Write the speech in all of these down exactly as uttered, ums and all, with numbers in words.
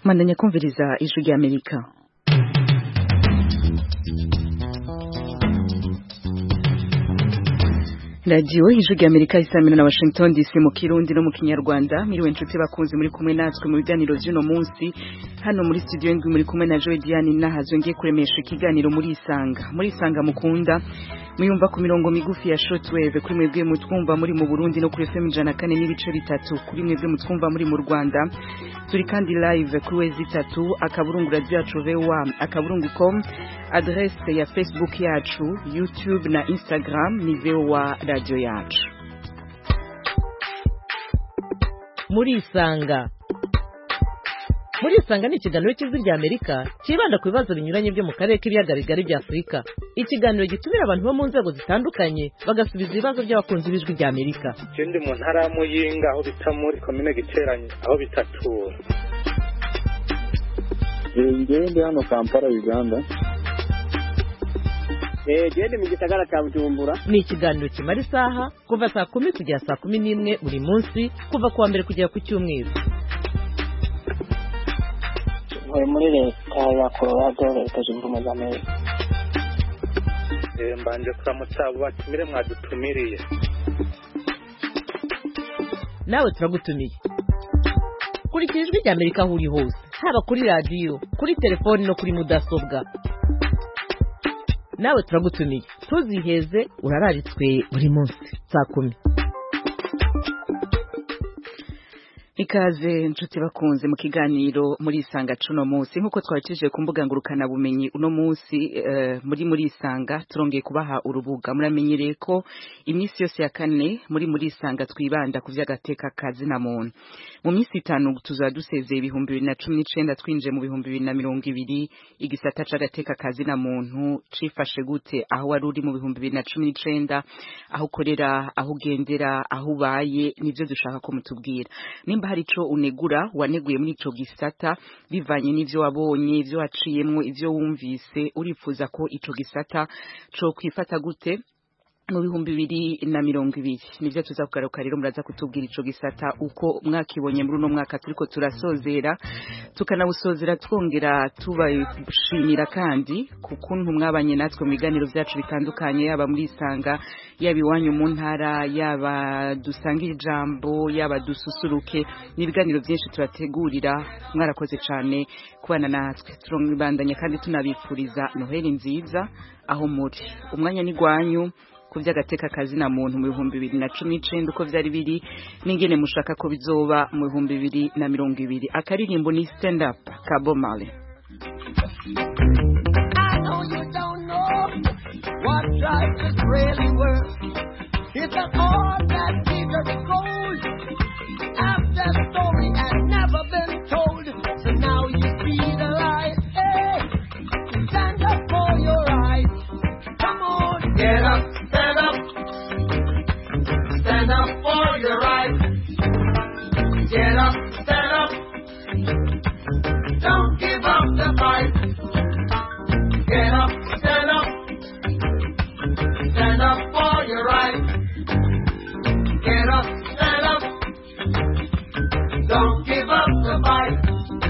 Mandanya kumviriza ijwi rya Amerika. Radio ijwi rya Amerika isamira na Washington D C mu Kirundi no mu Kinyarwanda. Miriwe nshuti bakunzi muri kumwe natwe mu biganiro by'uno munsi. Hano muri studio ndwi muri kumwe na Joy Diane nahazo ngiye kuremesha ikiganiro muri Isanga. Muri Isanga mukunda muyumva ku mirongo migufi ya shortwave kuri mwebwe mutwumva muri mu Burundi no kuri F M ijana na kane n'ibice bitatu kuri mwebwe mutwumva muri mu Rwanda. Turi kandi live kuri wezi itatu akaburungu radio yacu V O A akaburungu point com, adresse ya Facebook yacu, YouTube na Instagram ni V O A radio yacu. Muri Isanga Muri Isanga ni ikiganiro cy'ijwi rya Amerika kibanda ku bibazo binyuranye byo mu karere k'ibiyaga bigari bya Afurika. Ikiganiro gitumira abantu bo mu nzego zitandukanye bagasubiza ibibazo by'abakunzi b'ijwi rya Amerika. Ikindi mu ntara ya Muyinga aho bita muri commune Giteranye aho bitatura. Ngewe ndi hano Kampala Uganda. Eh gende mu gisagara cya Bujumbura. Ni ikiganiro kimara isaha kuva saa kumi kugera saa kumi n'imwe buri munsi kuva kuwa mbere kugera ku cyumweru. Muri leta ya Colorado leta zunze ubumwe za Amerika. Eh mbanje kuramutsa abo batumire mwadutumiriye. Nawe turagutumiye. Kurikira ijwi rya Amerika aho uri hose, haba kuri radio, kuri telefoni no kuri mudasobwa. Nawe turagutumiye. Tuziheze urararitswe buri munsi saa kumi. Ikaze nshuti bakunze mu kiganiro muri Isanga cuno munsi nkuko twakije ku mbuga ngurukana bumenyi uno munsi uh, muri muri Isanga turongeye kubaha urubuga muramenyereye ko iminsi yose ya kane muri muri Isanga twibanda ku vy'agateka kazi na muntu. Mu minsi itanu tuzadusezeye ibihumbi bibiri na cumi n'icenda twinje mu bihumbi bibiri na mirongo ibiri igisata c'agateka kazi na muntu cifashe gute aho wari uri mu bihumbi bibiri na cumi n'icenda aho ukorera aho ugendera aho ubaye nivyo dushaka ko mutubwira. Nimba hari ico unegura waneguye muri ico gisata bivanye n'ivyo wabonye ivyo waciyemwo ivyo wumvise urifuza ko ico gisata co kwifata gute mu bihumbi bibiri na mirongo ibiri nivyo tuzakugaruka rero muraza kutubwira ico gisata uko mwakibonye muri uno mwaka turiko turasozera tukanawusozera twongera tubashimira kandi kukuntu mwabanye natwe mu biganiro vyacu bitandukanye yaba muri Isanga yaba iwanyu mu ntara yaba dusangira ijambo yaba dususuruke n'ibiganiro byinshi turategurira mwarakoze cane kubana natwe turongibandanya kandi tunabipfuriza Noheli nziza aho muri umwanya ni gwanyu kuvya gateka kazi na muntu mu bihumbi bibiri na cumi n'icenda uko vyari biri n'ingene mushaka ko bizoba mu bihumbi bibiri na mirongo ibiri akaririmbo ni stand up ka Bob Marley. I know you don't know what life is really worth. It's an all that Jesus gold. After story has never been told, so now you see the light. Hey, stand up for your rights. Come on, get up. Stand up for your rights. Get up, stand up. Don't give up the fight. Get up, stand up. Stand up for your rights. Get up, stand up. Don't give up the fight.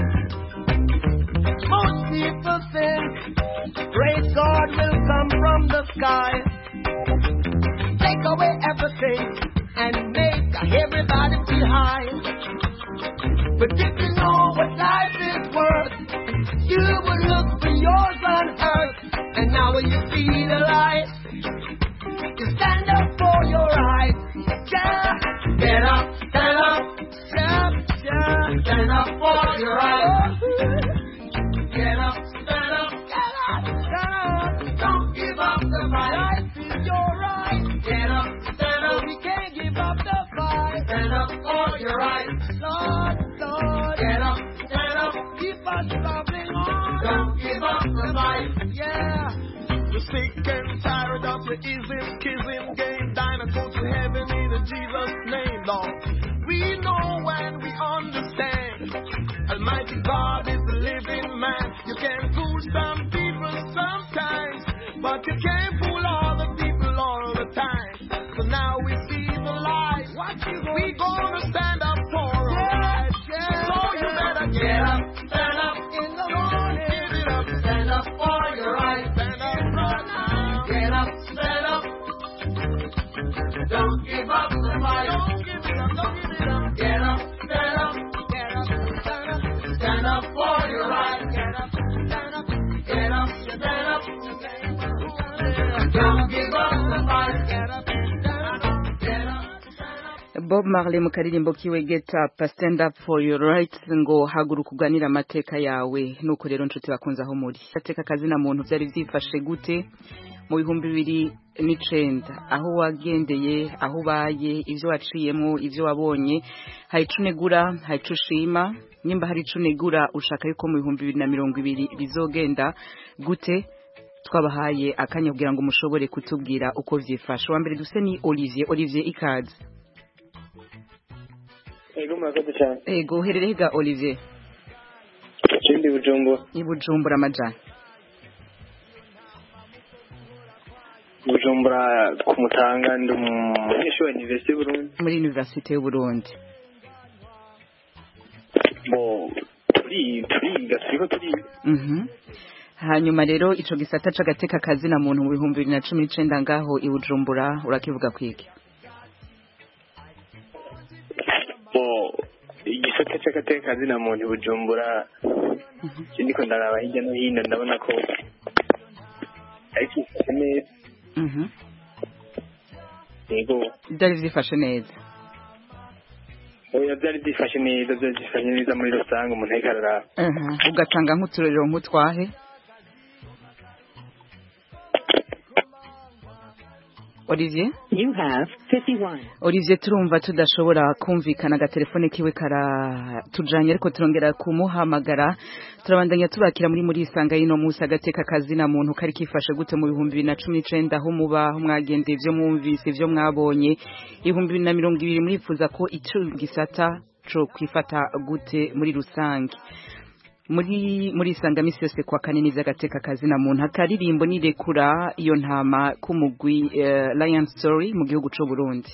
Most people think great God will come from the sky, take away everything and make everybody feel high. But if you know what life is worth, you would look for yours on earth. And now when you see the light, you stand up for your rights. Yeah. Get up, stand up. Yeah, yeah. Stand up for your rights. Get up, stand up. Get up, stand up. Don't give up the fight. Life is your right. Get up, stand up. We can't give up the fight. Stand up for your rights. Lord, Lord. Get up, stand up. Keep us loving on. Don't give up the fight. Yeah. We're sick and tired of the ism, kism game. Dying to go to heaven in Jesus' name, Lord. We know and we understand. Almighty God is the living man. You can fool some people sometimes, but you can't fool all the people all the time. So now we see the light. We gonna stand up for our rights. So you better get up, stand Don't give up the fight. Don't give it up, don't give it up. Get up, stand up, get up, stand up, stand up for your right. Get up, stand up, get up, stand up, don't give up the fight. Get up, stand up, get up. Bob Marley mu karirimbo kiwe Get Up Stand Up for Your Rights ngo haguruka uganira amateka yawe. Nuko rero nshuti bakunze aho muri ateka kazi na muntu byari byifashe gute mu bihumbi bibiri n'icenda aho wagendeye aho baye ivyo waciyemo ivyo wabonye hari cunegura hari cushima nimba hari cunegura ushaka yuko mu bihumbi bibiri na mirongo ibiri bizogenda gute twabahaye akanya kugira ngo mushobore kutubwira uko vyifashe. Wa mbere duse ni Olivier Olivier ikaze. Ego murakoze cyane. Ego uherereye ga Olivier? Ikindi Bujumbura. Ni Bujumbura amajana. Bujumbura ku Mutanga ndi umunyeshuri wa Université y'u Burundi. Muri Université y'u Burundi. Bo turi turiga turiko turiga. Mhm. Hanyuma rero ico gisata c'agateka kazi na muntu mu bihumbi bibiri na cumi n'icenda ngaho i Bujumbura urakivuga kwiki? Bo igisata c'agateka kazi na muntu Bujumbura ndiko ndaraba hirya no hino ndabona ko ariko neza. Mhm. Ego Byari vyifashe neza. oya byari byifashe neza byari byifashe neza muri rusange umuntu ayikarara. Mhm. Ugatanga nk'uturero nk'utwahe? Olivier? You have fifty-one. Olivier turumva tudashobora kumvikana agatelefone kiwe kara tujanye ariko turongera kumuhamagara turabandanya tubakira muri muri isanga yino musi agateka kazi na muntu kari kifashe gute mu bihumbi bibiri na cumi n'icenda aho muba aho mwagende ivyo mwumvise ivyo mwabonye ibihumbi bibiri na mirongo ibiri murifuza ko ico gisata co kwifata gute muri rusange muri muri isanga misi yose kwa kanini z'agateka kazi na muntu akaririmbo nirekura iyo ntama kumugwi uh, Lion Story mu gihugu c'u Burundi.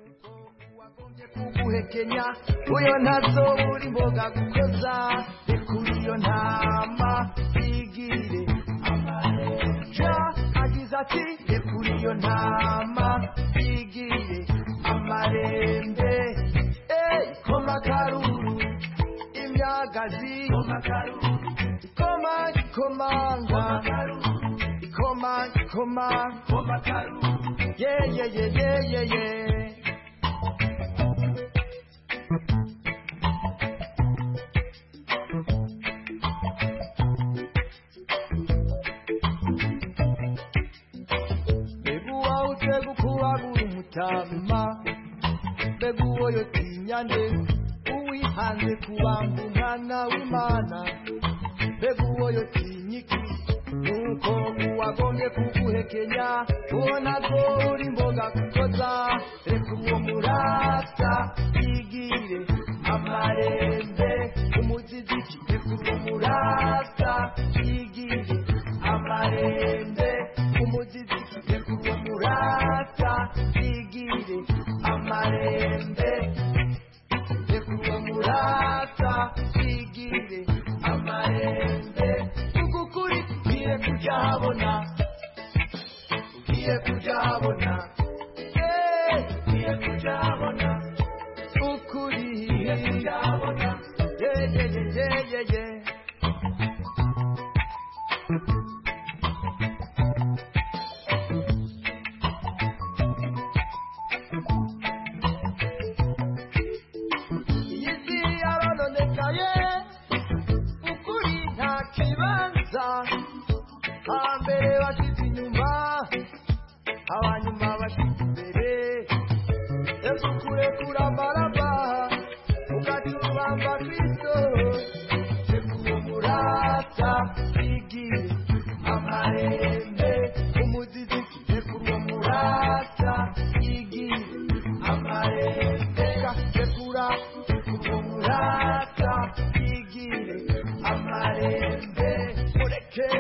Kuhekenya uyo nazo uri mboga gukoza rekura iyo ntama igire amareja agize ati rekura iyo ntama igire amarembe eh koma karuru imyagazi koma karuru koma komanga koma koma koma karuru yeah yeah yeah yeah yeah yeah. Beguwa utegu kuwagura umutama Beguwa yotinyane uwihanze kubanga umwana w'Imana Beguwa yotinyiki nuko uwagombye kuguhekenya ubona ko uri mboga kukoza reka uwo murasa igire amarembe umuziziki reka uwo murasa igire amarembe umuziziki reka uwo murasa igire amarembe reka uwo murasa igire amarembe ukukuri ugiye kujahabona ugiye kujahabona ugiye kujahabona ukuri ugiye kujahabona yeah yeah yeah yeah yeah. Hambere bashyize inyuma abanyuma bashyize imbere Yesu kurekura amaraba ukatubamba Kristo rekura umurata igire amarembe umuziziki rekura umurata igire amarembe rekura rekura umurata igire amarembe mureke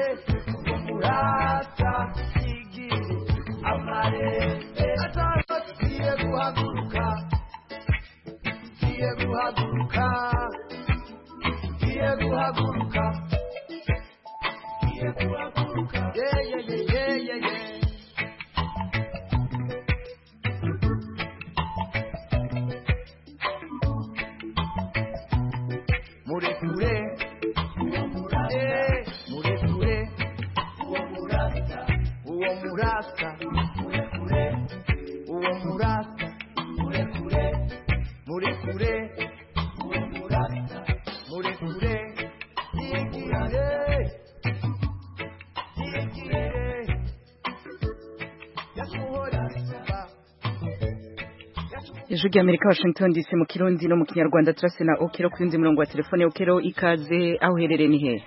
Rata igire amarembe atasiye guhaguruka kiye guhaguruka kiye guhaguruka kiye guhaguruka yeah yeah yeah yeah yeah kure kure muri kure murasa muri kure yigirire yigirire yakuhora suba Ijwi ry'Amerika Washington D C mu Kirundi no mu Kinyarwanda turase na Okero kuri murongo wa telefone. Okero, ikaze, aho uherereye ni he?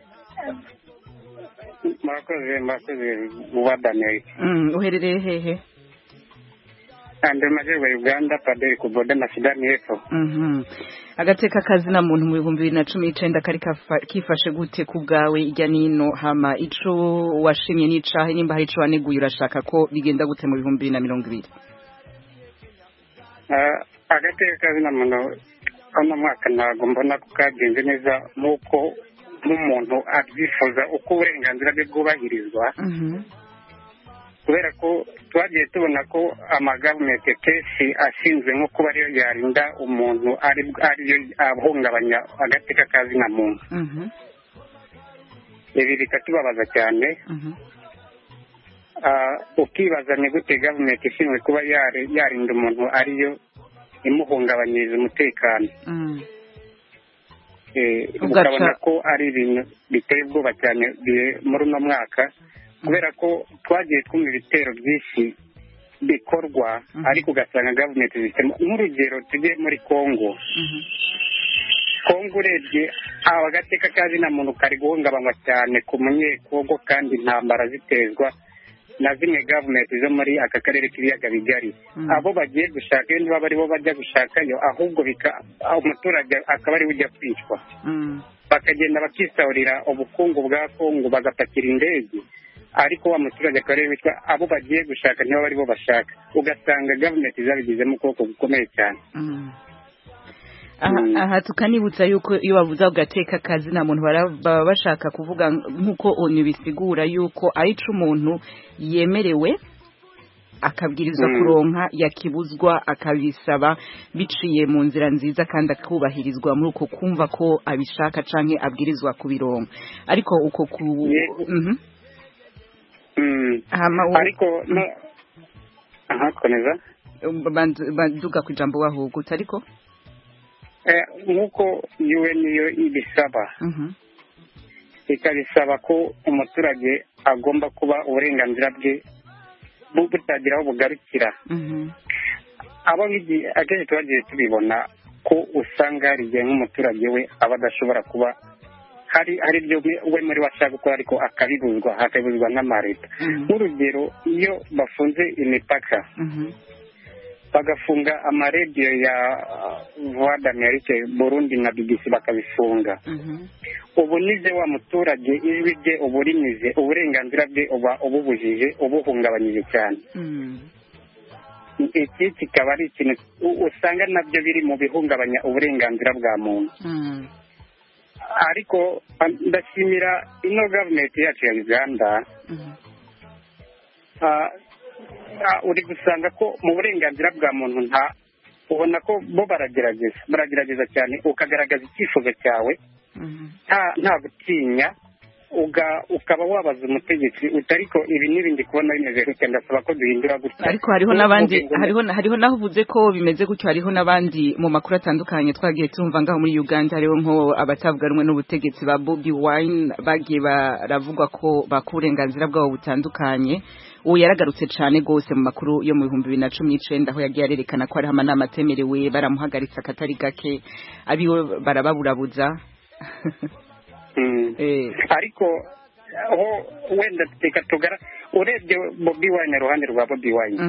Murakoze murakoze ubadane. Mm, uherereye hehe? Ande majyaruguru ya Uganda, Paderi ku boda na Sudani y'Epfo. Mhm. Agateka kazi na muntu mu bihumbi bibiri na cumi n'icenda kari kifashe gute ku bwawe ijya nino hama ico washimye n'icahe nimba hari ico waneguye urashaka ko bigenda gute mu bihumbi bibiri na mirongo ibiri? Uh, agateka kazi na muntu ono mwaka ntabwo mbona ko kagenze neza nk'uko n'umuntu abyifuza uko uburenganzira bwe bwubahirizwa. Mhm. Kubera ko twagiye tubona ko amagavumenti kenshi ashinzwe nko kuba ariyo yarinda umuntu ari ariyo ahungabanya agateka kazi na muntu. Mhm. Ibi bikatubabaza cyane. Mhm. Uh, ukibaza ni gute gavumenti ishinzwe kuba yarinda umuntu ariyo imuhungabanyiriza umutekano. Mm. Eh, ukabona ko ari ibintu biteye ubwoba cyane muri uno mwaka kubera ko twagiye twumva ibitero byinshi bikorwa ariko ugasanga gavumenti zifitemo nk'urugero tujye muri Kongo. Kongo urebye abagateka kazi na muntu kari guhungabanywa cyane ku munyekongo kandi intambara zitezwa na zimwe gavumenti zo muri aka karere k'ibiyaga bigari. Abo bagiye gushaka iyo niba baribo bajya gushakayo ahubwo umuturage akaba ari ujya kwicwa. Bakagenda bakisahurira ubukungu bwa Kongo bagapakira indege ariko wa muturage akaba ari witwa abo bagiye gushaka nibo baribo bashaka ugasanga gavumenti zabigizemo ukuboko gukomeye cyane. Aha, aha tukanibutsa yuko iyo bavuze ugateka kazi na muntu baba bashaka kuvuga nkuko onu bisigura yuko aica umuntu yemerewe akabwirizwa kuronka yakibuzwa akabisaba biciye mu nzira nziza kandi akubahirizwa muri uko kumva ko abishaka canke abwirizwa kubironka ariko uko ku mhm mm ariko no aha koneza banduga ku jambo wahugo tariko nk'uko U N yo ibisaba ikabisaba ko umuturage agomba kuba uburenganzira bwe butagira aho bugarukira. Abo akenshi twagiye tubibona ko usanga hari igihe nk'umuturage we aba adashobora kuba hari hari ibyo we muri washaka gukora ariko akabibuzwa hakabibuzwa n'amareta. Nk'urugero iyo bafunze imipaka bagafunga amarediyo ya Voix d'Amerique Burundi na B B C bakabifunga. Ubu nize wa muturage ijwi rye uburinize uburenganzira bwe uba ububujije ubuhungabanyije cyane. Iki kikaba ari ikintu usanga nabyo biri mu bihungabanya uburenganzira bwa muntu. Ariko ndashimira ino gavumenti yacu ya Uganda uri gusanga ko mu burenganzira bwa muntu nta ubona ko bo baragerageza baragerageza cyane ukagaragaza icyifuzo cyawe nta nta gutinya ukaba wabaza umutegetsi utariko ibi n'ibindi kubona bimeze gutya ndasaba ko duhindura gutya ariko hariho n'abandi hariho hariho naho uvuze ko bimeze gutyo hariho n'abandi mu makuru atandukanye twagiye tumva ngaho muri Uganda hariho nko abatavuga rumwe n'ubutegetsi ba Bobi Wine bagiye baravugwa ko bakurenganzira bwabo butandukanye uwo yaragarutse cyane gose mu makuru yo mu bihumbi bibiri na cumi n'icenda aho yagiye arerekana ko hariho amanama atemerewe baramuhagaritse akatari gake abiwe barababurabuza. Ariko aho wenda teka tugara urebye Bobi Wine ruhande rwa Bobi Wine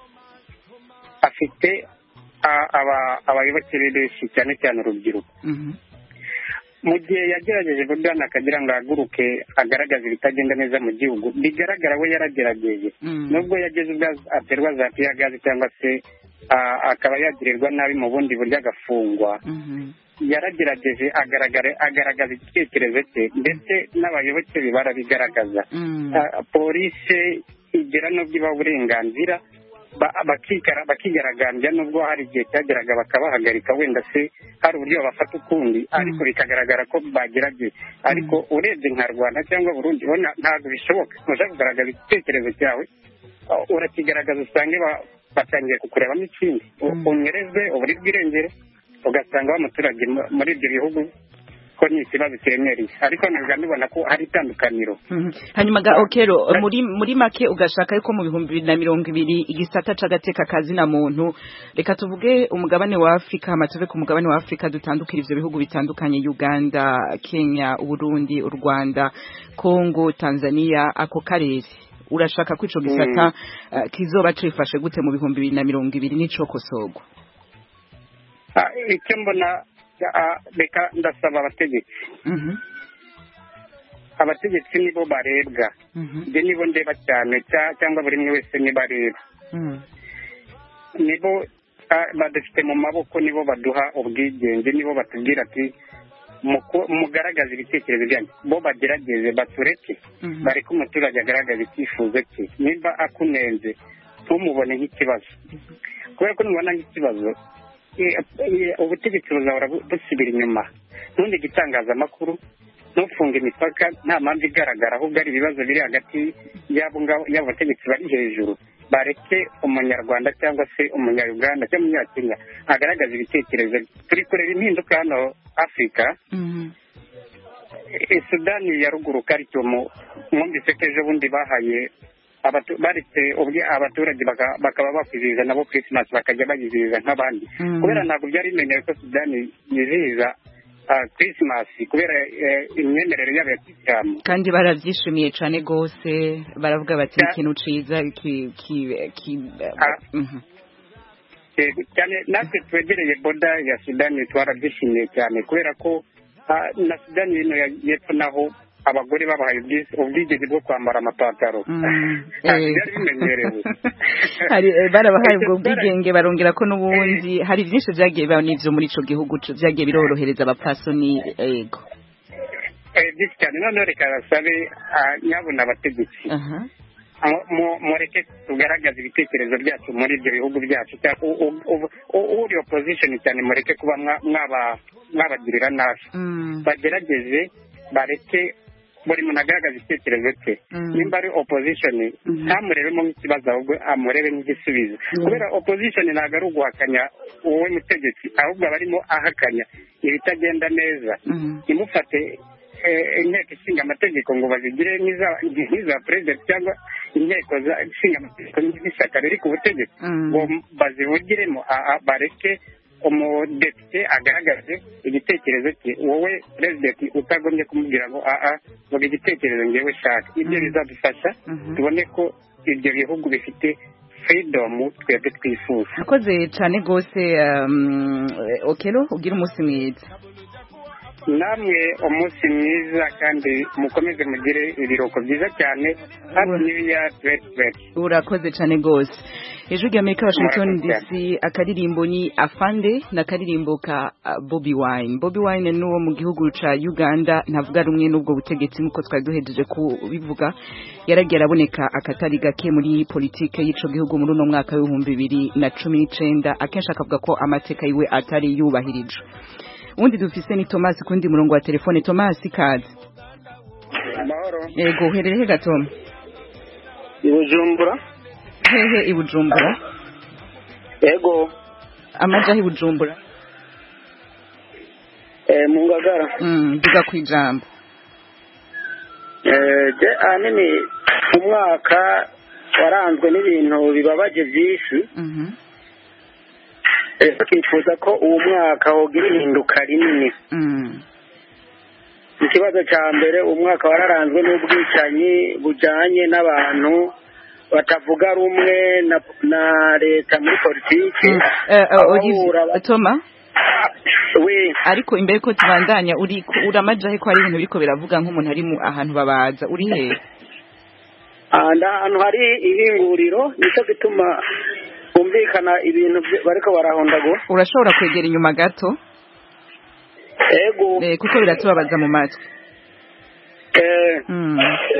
afite abayoboke benshi cyane cyane urubyiruko. Mu gihe yagerageje kudana akagira ngo ahaguruke agaragaza ibitagenda neza mu gihugu bigaragara we yaragerageje nubwo yageze ubwo aterwa za piyagazi cyangwa se akaba yagirirwa nabi mu bundi buryo agafungwa. Yaragerageje agaragara agaragaza igitekerezo cye ndetse n'abayoboke be barabigaragaza. Polisi igera n'ubwo iba uburenganzira bakikara bakigaragambya nubwo hari igihe cyageraga bakabahagarika wenda se hari uburyo bafata ukundi ariko bikagaragara ko bagerageje ariko urebye nka Rwanda cyangwa Burundi ubona ntabwo bishoboka. Ushaka kugaragaza igitekerezo cyawe urakigaragaza usange batangiye kukurebamo ikindi unyerezwe uburi bw'irengero ugasanga wa muturage muri ibyo bihugu ko ni ikibazo cyemereye ariko ntabwo nibona ko hari itandukaniro. Hanyuma ga Okero muri muri make ugashaka yuko mu bihumbi bibiri na mirongo ibiri igisata c'agateka kazi na muntu reka tuvuge umugabane wa Afrika amatuve ku mugabane wa Afrika dutandukira ivyo bihugu bitandukanye Uganda, Kenya, Uburundi, u Rwanda, Congo, Tanzania ako karere urashaka ko ico gisata mm. uh, kizoba cifashe gute mu bihumbi bibiri na mirongo ibiri n'ico kosogwa? Ah icyo mbona reka ndasaba abategetsi abategetsi nibo barebwa njye nibo ndeba cyane cyangwa buri umwe wese nibo areba nibo badufite mu maboko nibo baduha ubwigenge nibo batubwira ati mugaragaza ibitekerezo byanyu bo bagerageze batureke bareke umuturage agaragaza icyifuzo cye nimba akunenze ntumubone nk'ikibazo kubera ko nubona nk'ikibazo ubutegetsi buzahora busubira inyuma ntundi gitangazamakuru ntufunge imipaka nta mpamvu igaragara ahubwo ari ibibazo biri hagati y'abo bategetsi bari hejuru bareke umunyarwanda cyangwa se umunyarwanda cyangwa umunyakenya agaragaza ibitekerezo turi kureba impinduka hano Afurika Sudani ya ruguru karicyo mwumvise ko ejo bundi bahaye baretse abaturage bakaba bakwizihiza nabo Christmas bakajya bayizihiza nk'abandi kubera ntabwo byari bimenyewe ko Sudani yizihiza Christmas kubera imyemerere y'aba Isilamu kandi barabyishimiye cyane gose baravuga bati ikintu ciza cyane natwe twegereye boda ya Sudani twarabyishimiye cyane kubera ko na Sudani ino y'epfo naho abagore babahaye ubwigenge bwo kwambara amapantaro byari bimenyerewe hari barabahaye ubwo bwigenge barongera ko n'ubundi hari byinshi byagiye bibaho n'ivyo muri ico gihugu byagiye birorohereza abapfasoni ego byinshi cyane noneho reka basabe nyabona abategetsi mureke tugaragaza ibitekerezo byacu muri ibyo bihugu byacu uri opposition cyane mureke kuba mwabagirira nabi bagerageze bareke buri muntu agaragaza igitekerezo cye nimba ari opposition ntamurebemo nk'ikibazo ahubwo amurebe nk'igisubizo kubera opposition ntabwo ari uguhakanya wowe mutegetsi ahubwo aba arimo ahakanya ibitagenda neza imufate inteko ishinga amategeko ngo bazigire nk'iza perezida cyangwa inteko ishinga amategeko n'ishyaka riri ku butegetsi ngo bazivugiremo bareke umudepite agaragaze igitekerezo cye wowe perezidenti utagombye kumubwira ngo aa vuga igitekerezo ngewe shaka ibyo bizadufasha tubone ko ibyo bihugu bifite freedom twebwe twifuza akoze cyane rwose Okero ugira umunsi mwiza namwe umunsi mwiza kandi mukomeze mugire ibiruhuko byiza cyane happy new year twenty twenty urakoze cyane rwose Ijwi ry'Amerika Washington D C akaririmbo ni Afande na karirimbo ka uh, Bobby Wine. Bobby Wine ni uwo mu gihugu ca Uganda ntavuga rumwe n'ubwo butegetsi nkuko twari duhejeje kubivuga yaragera aboneka akatari gake muri politike y'ico gihugu muri no mwaka wa bibiri na cumi n'icenda akenshi akavuga ko amateka yiwe atari yubahirije. Undi dufise ni Thomas kundi murongo wa telefone. Thomas kazi Mahoro yego uherereye Gatoma Ibujumbura hehe Ibujumbura yego amaja Ibujumbura eh mu Ngagara mm duga kwijambo eh je anene umwaka waranzwe n'ibintu bibabaje byinshi mhm eh twifuza ko uwo mwaka wogira ihinduka rinini mhm ikibazo cya mbere umwaka wararanzwe n'ubwicanyi bujanye n'abantu batavuga rumwe na, na leta muri politiki Toma we ariko imbere ko tubandanya uri uramajahe ko ari ibintu biriko biravuga nk'umuntu ari mu ahantu babaza uri he anda ahantu hari ihinguriro nico gituma kumvikana ibintu bariko barahondagura urashobora kwegera inyuma gato ego eh kuko biratubabaza mu matwi eh mm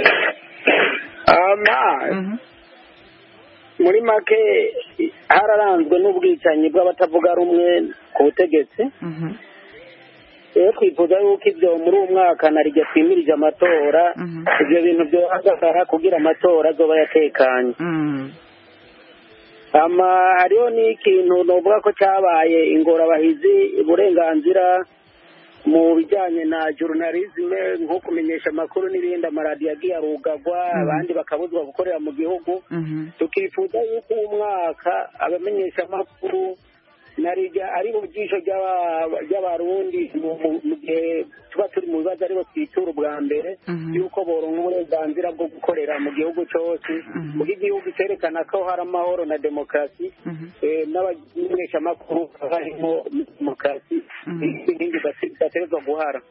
ama mhm muri make hararanzwe n'ubwicanyi bw'abatavuga rumwe ku butegetsi mhm eh kwifuza yuko ibyo muri uwo mwaka narije twimirije amatora ibyo bintu byo hagarara kugira amatora azoba yatekanye mhm ama hariho n'ikintu novuga ko cyabaye ingorabahizi uburenganzira mu bijyanye na journalisme nko kumenyesha amakuru n'ibindi amaradiyo agiye arugagwa abandi bakabuzwa gukorera mu gihugu tukifuza yuko uyu mwaka abamenyesha amakuru narijya ari mu byisho by'abarundi mu gihe tuba turi mu bibazo aribo twitura ubwa mbere yuko boronka uburenganzira bwo gukorera mu gihugu cyose mu gihugu cyerekana ko hari amahoro na demokarasi n'abamenyesha amakuru harimo demokarasi n'ibindi bidaterwa guhara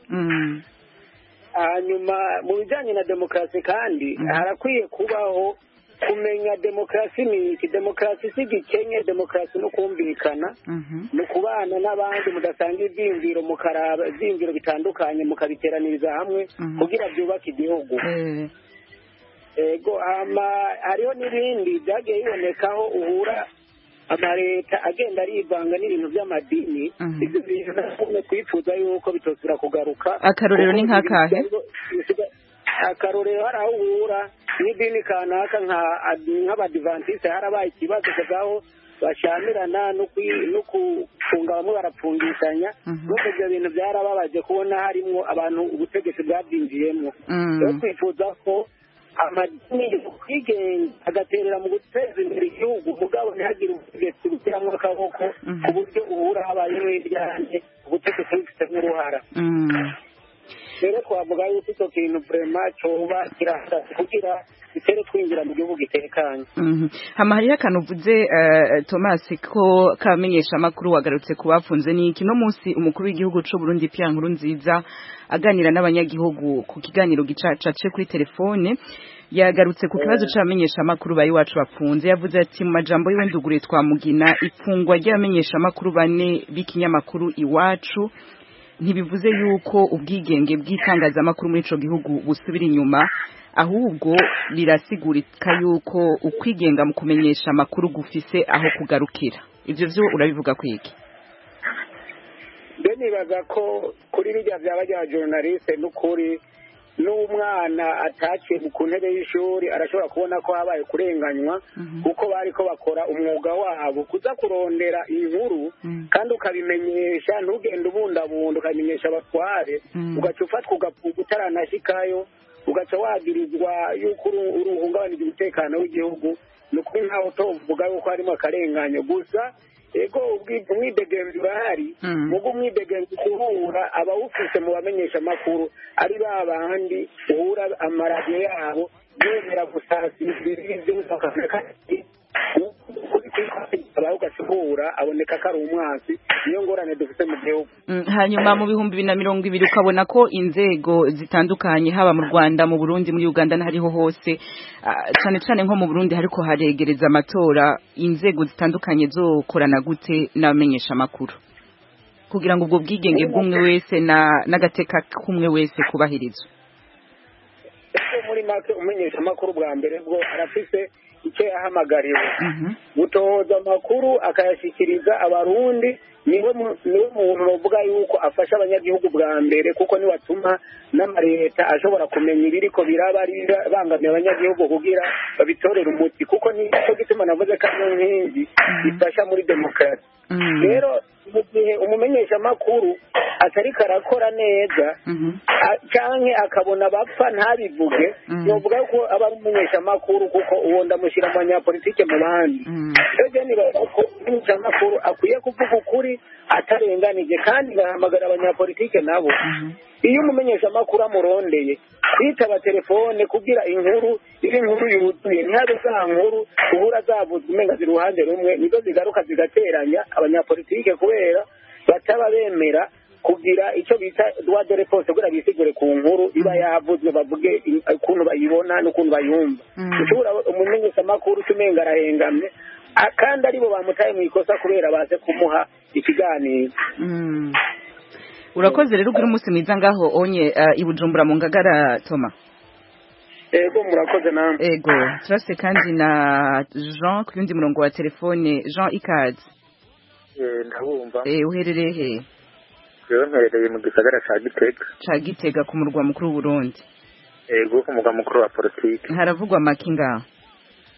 hanyuma mu bijyanye na demokarasi kandi harakwiye kubaho kumenya demokarasi ni iki demokarasi si gikenye demokarasi no kumvikana no kubana n'abandi mudasanga ibyiyumviro mukaraba ibyiyumviro bitandukanye mukabiteraniriza hamwe kugira byubake igihugu ego ama hariho n'ibindi byagiye bibonekaho uhura amaleta agenda arivanga n'ibintu by'amadini ibyo bintu namwe twifuza yuko bitosubira kugaruka akarorero ni nk'akahe akarorero hari aho uhura n'idini kanaka nk'abadivantisite harabaye ikibazo kagaho bashamirana no kufunga bamwe barapfungishanya nuko ibyo bintu byarababaje kubona harimo abantu ubutegetsi bwabyinjiyemo rero twifuza ko amadini kwigenga agaterera mu guteza imbere igihugu mugabo ntihagire ubutegetsi bushyiramo akaboko ku buryo uhura habayeho iryane ubutegetsi bufitemo uruhara rero twavuga yuko icyo kintu vrema cyoba kirahagaze kugira gitere twinjira mu gihugu gitekanye hama hariho akantu uvuze Thomas ko kamenyesha amakuru wagarutse ku bafunze ni iki no munsi umukuru w'igihugu c'u Burundi Pierre Nkurunziza aganira n'abanyagihugu ku kiganiro gicacace kuri telefone yagarutse ku kibazo c'abamenyesha amakuru bayi wacu bafunze yavuze ati mu majambo y'wendugure twamugina ifungwa ry'abamenyesha amakuru bane b'ikinyamakuru iwacu ntibivuze yuko ubwigenge bw'itangazamakuru muri ico gihugu busubira inyuma ahubwo birasigurika yuko ukwigenga mu kumenyesha amakuru gufise aho kugarukira ivyo vyo urabivuga kwiki benibaza ko kuri bijya byaba bya journaliste n'ukuri n'umwana ataciye ku ntebe y'ishuri arashobora kubona ko habaye kurenganywa kuko bari ko bakora umwuga wabo kuza kurondera inkuru kandi ukabimenyesha ntugende ubundabunda ukamenyesha abatware ugaca ufatwa ugapfuga utaranashikayo ugaca wagirizwa yuko uruhungabanije umutekano w'igihugu ni ukuri ntaho tuvuga yuko harimo akarenganyo gusa ego umwidegemvyo urahari mugo umwidegemvyo uhura abawufise mu bamenyesha amakuru ari ba bandi uhura amaradiyo yabo yemera gusasira ibyo abawugashobora aboneka ko ari umwansi niyo ngorane dufite mu gihugu hanyuma mu bihumbi bibiri na mirongo ibiri ukabona ko inzego zitandukanye haba mu Rwanda mu Burundi muri Uganda n'ahariho hose cyane cyane nko mu Burundi hariko haregereza amatora inzego zitandukanye zokorana gute n'abamenyesha amakuru kugira ngo ubwo bwigenge bw'umwe wese na n'agateka k'umwe wese kubahirizwa muri make umenyesha amakuru bwa mbere bwo arafise icyo yahamagariwe gutohoza amakuru akayashyikiriza abarundi niwe muntu bavuga yuko afasha abanyagihugu bwa mbere kuko niwe atuma n'amareta ashobora kumenya ibiriko biraba bangamiye abanyagihugu kugira babitorere umuti kuko nicyo gituma navuze ko ariyo nkingi ifasha muri demokarasi rero mu gihe umumenyesha amakuru atari karakora neza canke akabona bapfa ntabivuge yovuga ko aba ari umumenyesha amakuru kuko uwo ndamushyira mu banyapolitike mu bandi rero nibaza ko umumenyesha amakuru akwiye kuvuga ukuri atarenganije kandi bahamagara abanyapolitike nabo iyo umumenyesha amakuru amurondeye kwitaba telefone kugira inkuru iri inkuru yuzuye ntihabe za nkuru uhura zavuzwe umenga ziri uruhande rumwe nizo zigaruka zigateranya abanyapolitike kubera bataba bemera kugira icyo bita droit de réponse kugira bisigure ku nkuru iba yavuzwe bavuge ukuntu bayibona n'ukuntu bayumva ushobora umumenyesha amakuru tumenga arahengamye kandi aribo bamutaye mu ikosa kubera baze kumuha ikiganiro urakoze rero ugira umunsi mwiza ngaho onye i Bujumbura mu Ngagara Toma ego murakoze namwe ego turase kandi na Jean ku yundi murongo wa telefone Jean ikaze eh ndabumva eh uherereye he Jewe mperereye mu gisagara ca Gitega ca Gitega ku murwa mukuru w'u Burundi ego ku murwa mukuru wa politiki haravugwa makinga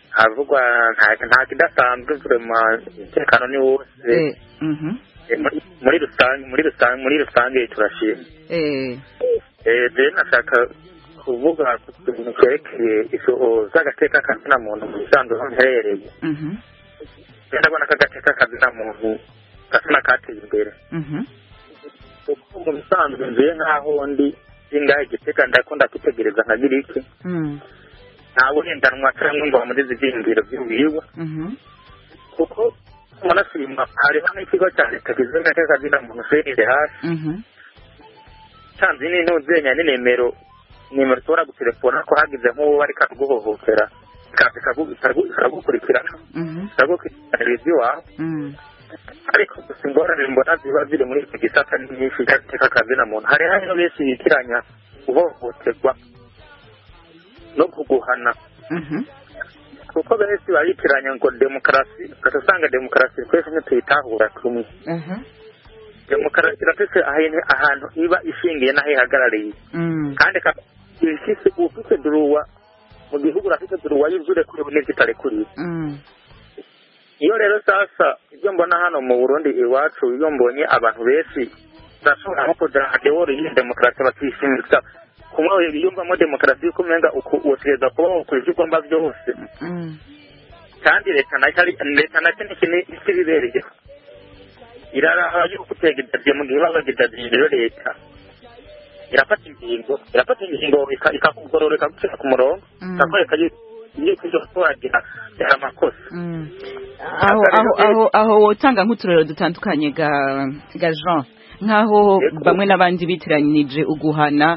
havugwa nta kidasanzwe vraiment umutekano ni wose muri rusange muri rusange muri rusange turashima eh eh nashaka kuvuga ku kintu cyerekeye isohoza agateka kazina muntu mu bisanzwe nterereye mhm ndabona kagateka kazina muntu gasana kateye imbere mhm kuko mu bisanzwe nziye nkaho ndi singaye igiteka ndakunda kwitegereza nkagira iki mhm nta burenganwa cyangwa ngo muri zibindiro by'ubiwa mhm kuko munashima hariho n'ikigo cya leta kizwe gateka kazina muntu serire hasi mhm tanzi ni ntuzenya ni nimero nimero tora gutelefona ko hagize nk'uwo bari kaguhohotera kafika kagukurikirana mhm kagukurikirana wawe mhm ariko singorane mbona ziba ziri muri iki gisata n'nyinshi gateka kazina muntu hari hano bese yitiranya uhohoterwa no kuguhana mhm kuko benshi bayitiranya ngo demokarasi gasanga demokarasi kwese ntituyitahura kumwe mhm demokarasi rafise ahantu iba ishingiye naho ihagarariye mhm kandi ifise ufise duruwa mu gihugu rafise duruwa y'izure kuri bune kitare kuri mhm iyo rero sasa ibyo mbona hano mu Burundi iwacu iyo mbonye abantu benshi bashobora nko kuja adewori y'indi demokarasi bakishimira kumwe yiyumvamo demokarasi yuko umenga utegereza kuba ukurikije ugomba byose kandi leta leta nacyo n'ikibibereye iraraha yuko utegereje mu gihe babagidadiye rero leta irafata ingingo irafata ingingo ikakugororeka gucika ku murongo ikakwereka yuko ibyo wagira byari amakosa aho aho aho aho wotanga nk'uturero dutandukanye ga ga Jean nkaho bamwe n'abandi bitiranije uguhana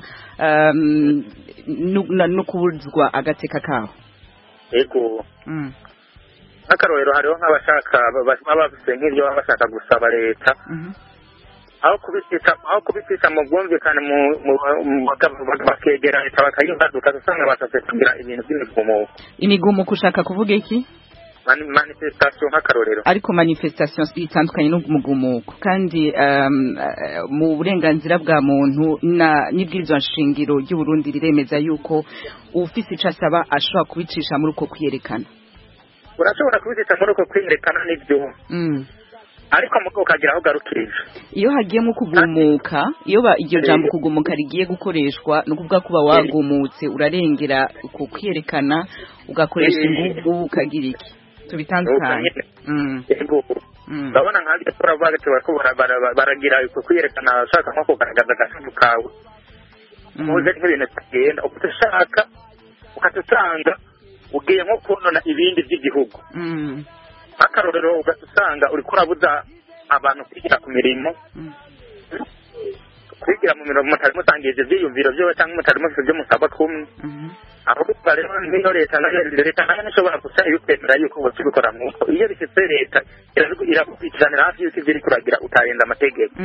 no kubuzwa agateka kaho yego akarorero hariho nk'abashaka bafise nk'ibyo bashaka gusaba leta aho kubitita aho kubitita mu bwumvikane mu bakegera leta bakayimbaduka usanga bashatse kugira ibintu by'imigomo imigomo kushaka kuvuga iki manifestation nk'akarorero ariko manifestation itandukanye no mugumuko kandi mu burenganzira bwa muntu na n'ibwirizwa nshingiro ry'u Burundi riremeza yuko ufise ico asaba ashobora kubicisha muri uko kwiyerekana urashobora kubicisha muri uko kwiyerekana n'ibyo mm. ariko muko ukagira aho garukirije iyo hagiye mu kugumuka iyo iryo jambo kugumuka rigiye gukoreshwa no kuvuga kuba wagumutse urarengera uko kwiyerekana ugakoresha ingufu ukagira iki tubitandukanye mm yego ndabona nkaje turavuga ko baragira uko kwiyerekana ashaka nko kugaragaza gashavu kawe muze nk'ibintu tugenda ukutashaka ukatutanga ugiye nko kunona ibindi by'igihugu mm akarorero ugasanga uri kurabuza abantu kwigira ku mirimo kwigira mu mirimo mutari musangije byiyumviro byo cyangwa mutari musije byo musaba kumwe aho kuba rero niyo leta na leta nayo nishobora gusa yukwemera yuko bose bikora nk'uko iyo bifite leta irakurikirana hafi y'uko ibiri kuragira utarinda amategeko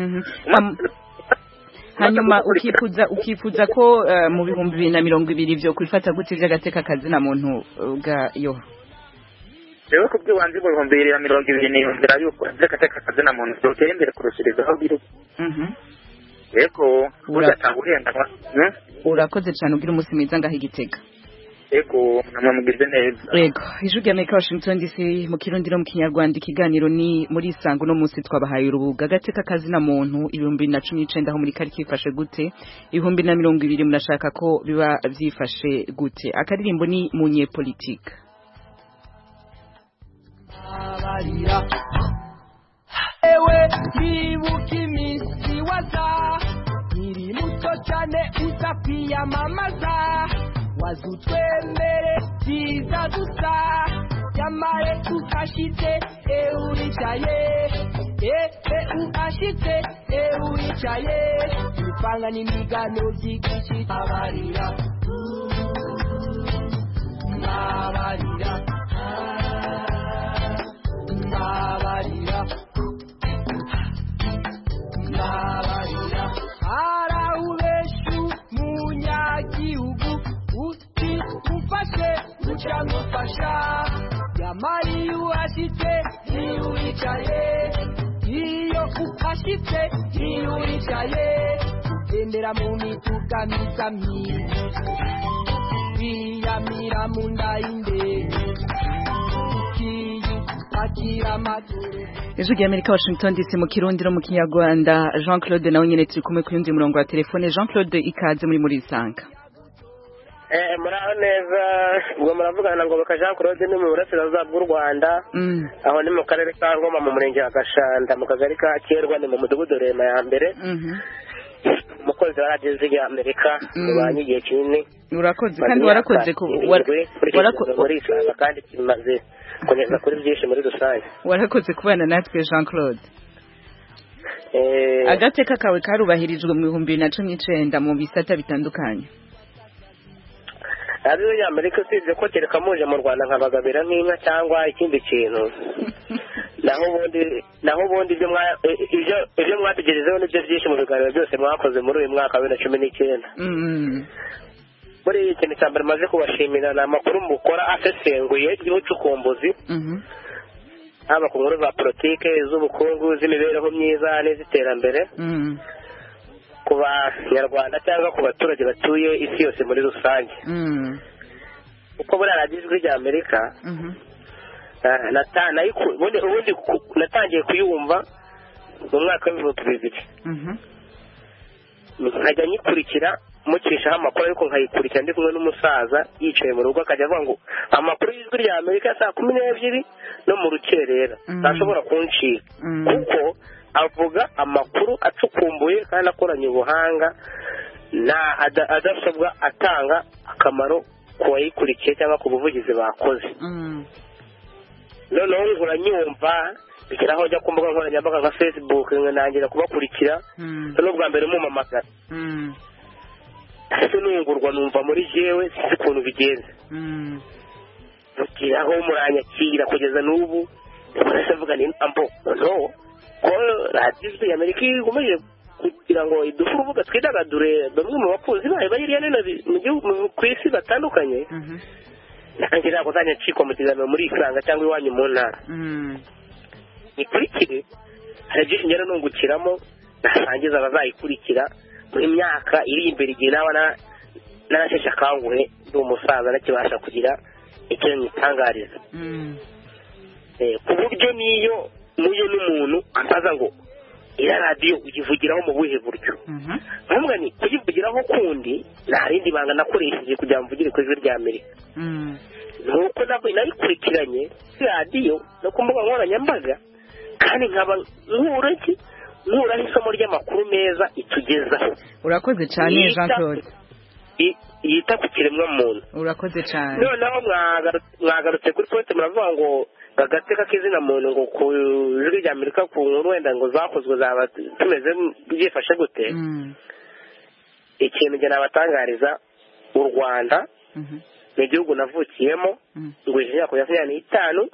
hanyuma ukifuza ukifuza ko mu bihumbi bibiri na mirongo ibiri byo kwifata gute by'agateka kazina muntu bwa yo rero kubyo wanzi mu bihumbi bibiri na mirongo ibiri niyumvira yuko by'agateka kazina muntu byotera imbere kurushirizaho biri yego uratangurenda urakoze cyane ugira umunsi mwiza ngaho igitega yego namamugirze neza yego ijwi rya Amerika Washington D C mu kirundi no mu kinyarwanda ikiganiro ni muri isango no munsi twabahaye urubuga agateka kazina muntu ibihumbi bibiri na cumi n'icenda aho muri kari kifashe gute ibihumbi na mirongo ibiri murashaka ko biba vyifashe gute akaririmbo ni munye politique ewe nibuka iminsi waza iri muto cyane uza kwiyamamaza wazutwembere byiza dusa yamare ukashitse euricaye ehe ukashitse euricaye ipanga n'imigano by'igishi abarira abarira abarira abarira arahubeshu munyagihugu uti ufashe ucamufasha yamari uashitse niwicaye iyo ukashitse niwicaye ugendera mu mituka misa myinshi kwiyamira mu nda y'indege tukiyubakira amaguru. Ijwi ry'Amerika Washington D C mu Kirundi no mu Kinyarwanda. Jean Claude nawe nyene turi kumwe ku yundi murongo wa telefone. Jean Claude, ikaze muri muri Isanga. Eh muraho neza, ubwo muravugana ngo baka Jean Claude ni mu burasirazuba bw'u Rwanda. Mm. Aho ni mu karere ka Ngoma mu murenge wa Gashanda mu kagari ka Kerwa ni mu mudugudu Rema ya mbere. Mhm. Umukozi wa Radio Zigi Amerika mubanye igihe kinini. Urakoze kandi warakoze ku warakoze muri Isanga kandi kimaze kugeza kuri byinshi muri rusange. Warakoze kubana natwe Jean Claude. Eh agateka kawe karubahirijwe mu bihumbi bibiri na cumi n'icenda mu bisata bitandukanye. Radio ya Amerika sivyo ko kereka muje mu Rwanda nkabagabira nk'inka cyangwa ikindi kintu. Naho ubundi naho ubundi ibyo mwa ibyo ibyo mwategerezeho n'ibyo byinshi mu biganiro byose mwakoze muri uyu mwaka wa bibiri na cumi n'icyenda. Mhm. Muri iki kintu cyambere maze kubashimira na makuru mukora asesenguye y'ubucukumbuzi. Mhm. Haba ku nkuru za politike, z'ubukungu, z'imibereho myiza n'iziterambere. Mhm. Ku Banyarwanda cyangwa ku baturage batuye isi yose muri rusange. Mhm. Uko buri aragizwe rya Amerika. Mhm. natana ubundi ubundi natangiye kuyumva mu mwaka w'ibihumbi bibiri. Mhm. Nkajya nyikurikira mucishaho amakuru ariko nkayikurikira ndi kumwe n'umusaza yicaye mu rugo akajya avuga ngo amakuru y'ijwi rya Amerika saa kumi n'ebyiri no mu rukerera ntashobora kuncika kuko avuga amakuru acukumbuye kandi akoranye ubuhanga na adasobwa atanga akamaro ku bayikurikiye cyangwa ku buvugizi bakoze. noneho nkuranyumva bikiraho njya ku mbuga nkoranyambaga nka Facebook nangira kubakurikira no bwa mbere mumamagara ese nungurwa numva muri jewe si kuntu bigenze bukiraho muranyakira kugeza n'ubu ndetse mvuga ni ambo no ko Radio y'Amerika igumeje kugira ngo idufu uvuga twidagadure bamwe mu bakunzi bayo bayiriya nene mu gihugu ku isi batandukanye. Nangira kuzanya ciko mu kiganiro muri Isanga cyangwa iwanyu mu ntara. Mm. Ikurikire haraje ngera nungukiramo nasangiza abazayikurikira muri myaka iri imbere igihe nawe narashesha kanguhe ndi umusaza nakibasha kugira icyo nyitangariza. Mm. Eh ku buryo niyo muye n'umuntu asaza ngo ira radio ugivugiraho mu buhe buryo. Mhm. Nkumva ni kugivugiraho kundi nta rindi banga nakoresheje kugira mvugire ku ijwi rya Amerika. Mm. Nuko nabwo nayikurikiranye radio no kumbuga nkoranyambaga kandi nkaba nkura iki nkura isomo ry'amakuru meza itugezaho. Urakoze cyane Jean Claude. Yita ku kiremwa muntu. Urakoze cyane. Noneho mwagarutse kuri poste muravuga ngo gagateka kizina muntu ngo ku ijwi rya Amerika ku nkuru wenda ngo zakozwe zaba tumeze byifashe gute. Mm. Ikintu nge nabatangariza u Rwanda Mhm. ni igihugu navukiyemo ngo ije yako makumyabiri n'itanu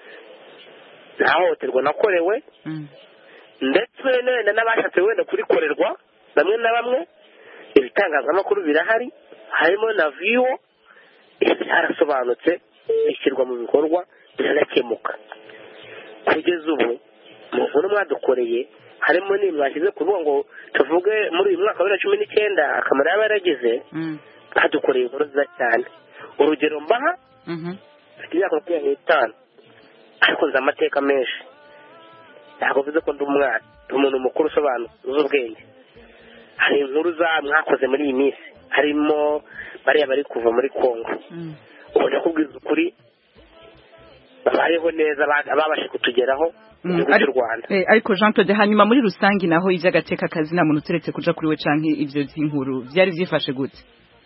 nta hohoterwa nakorewe ndetse wenda n'abashatse wenda kurikorerwa bamwe na bamwe ibitangazamakuru birahari harimo na viwo byarasobanutse bishyirwa mu bikorwa biranakemuka kugeza ubu mu nkuru mwadukoreye harimo n'imwashyize kuvuga ngo tuvuge muri uyu mwaka wa bibiri na cumi n'icyenda akamaro yaba yaragize badukoreye inkuru nziza cyane. Urugero mbaha mfite imyaka makumyabiri n'itanu ariko nzi amateka menshi ntabwo bivuze ko ndi umwana ndi umuntu mukuru usobanutse uzi ubwenge. Hari inkuru za mwakoze muri iyi minsi harimo bariya bari kuva muri Kongo ubona kubwiza ukuri babayeho neza babashe kutugeraho mu gihugu cy'u Rwanda. Ariko Jean Claude hanyuma muri rusange naho iby'agateka kazi nta muntu uturetse kuja kuri we canke ivyo by'inkuru byari byifashe gute?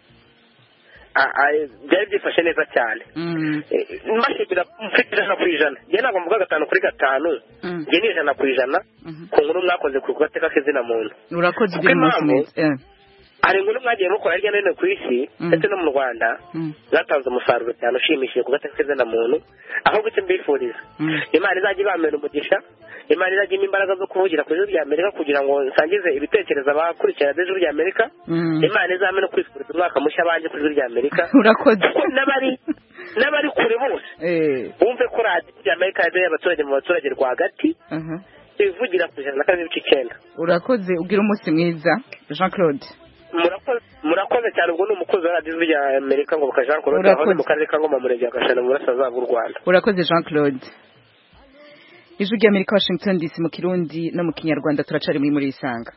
byari byifashe neza cyane. Mbashimira mfite ijana ku ijana njye ntabwo mvuga gatanu kuri gatanu njye ni ijana ku ijana ku nkuru mwakoze ku gateka k'izina muntu. Urakoze ugira umunsi mwiza. hari inkuru mwagiye mukora hirya no hino ku isi ndetse no mu Rwanda zatanze umusaruro cyane ushimishije ku gateka k'izina muntu. Ahubwo icyo mbifuriza Imana izajya ibamera umugisha, Imana izajya impa imbaraga zo kuvugira ku ijwi rya Amerika kugira ngo nsangize ibitekerezo abakurikirana ijwi rya Amerika. Imana izamena kwifuriza umwaka mushya abanje ku ijwi rya Amerika. Urakoze. N'abari n'abari kure bose bumve ko radio ya Amerika yaje abaturage mu baturage rwagati ivugira ku ijana na kabiri n'ibice icyenda. Urakoze ugira umunsi mwiza Jean Claude. Murakoze murakoze cyane ubwo ni umukozi wa radiyo ya amerika ngo Jean Claude aho mu karere ka Ngoma murenge wa Gashana mu burasirazuba bw'u Rwanda. Urakoze Jean Claude. Ijwi rya Amerika Washington D C mu Kirundi no mu Kinyarwanda turacari muri muri isanga.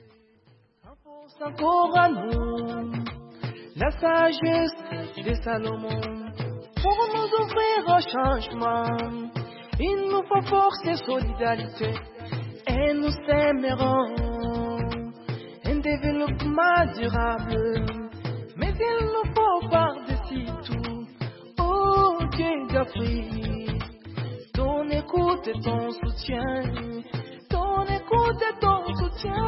La sagesse de Salomon pour nous offrir un changement. Il nous faut force et solidarité et nous aimerons un développement durable. Mais il nous faut par-dessus tout, oh Dieu d'Afrique, ton écoute et ton soutien, ton écoute et ton soutien,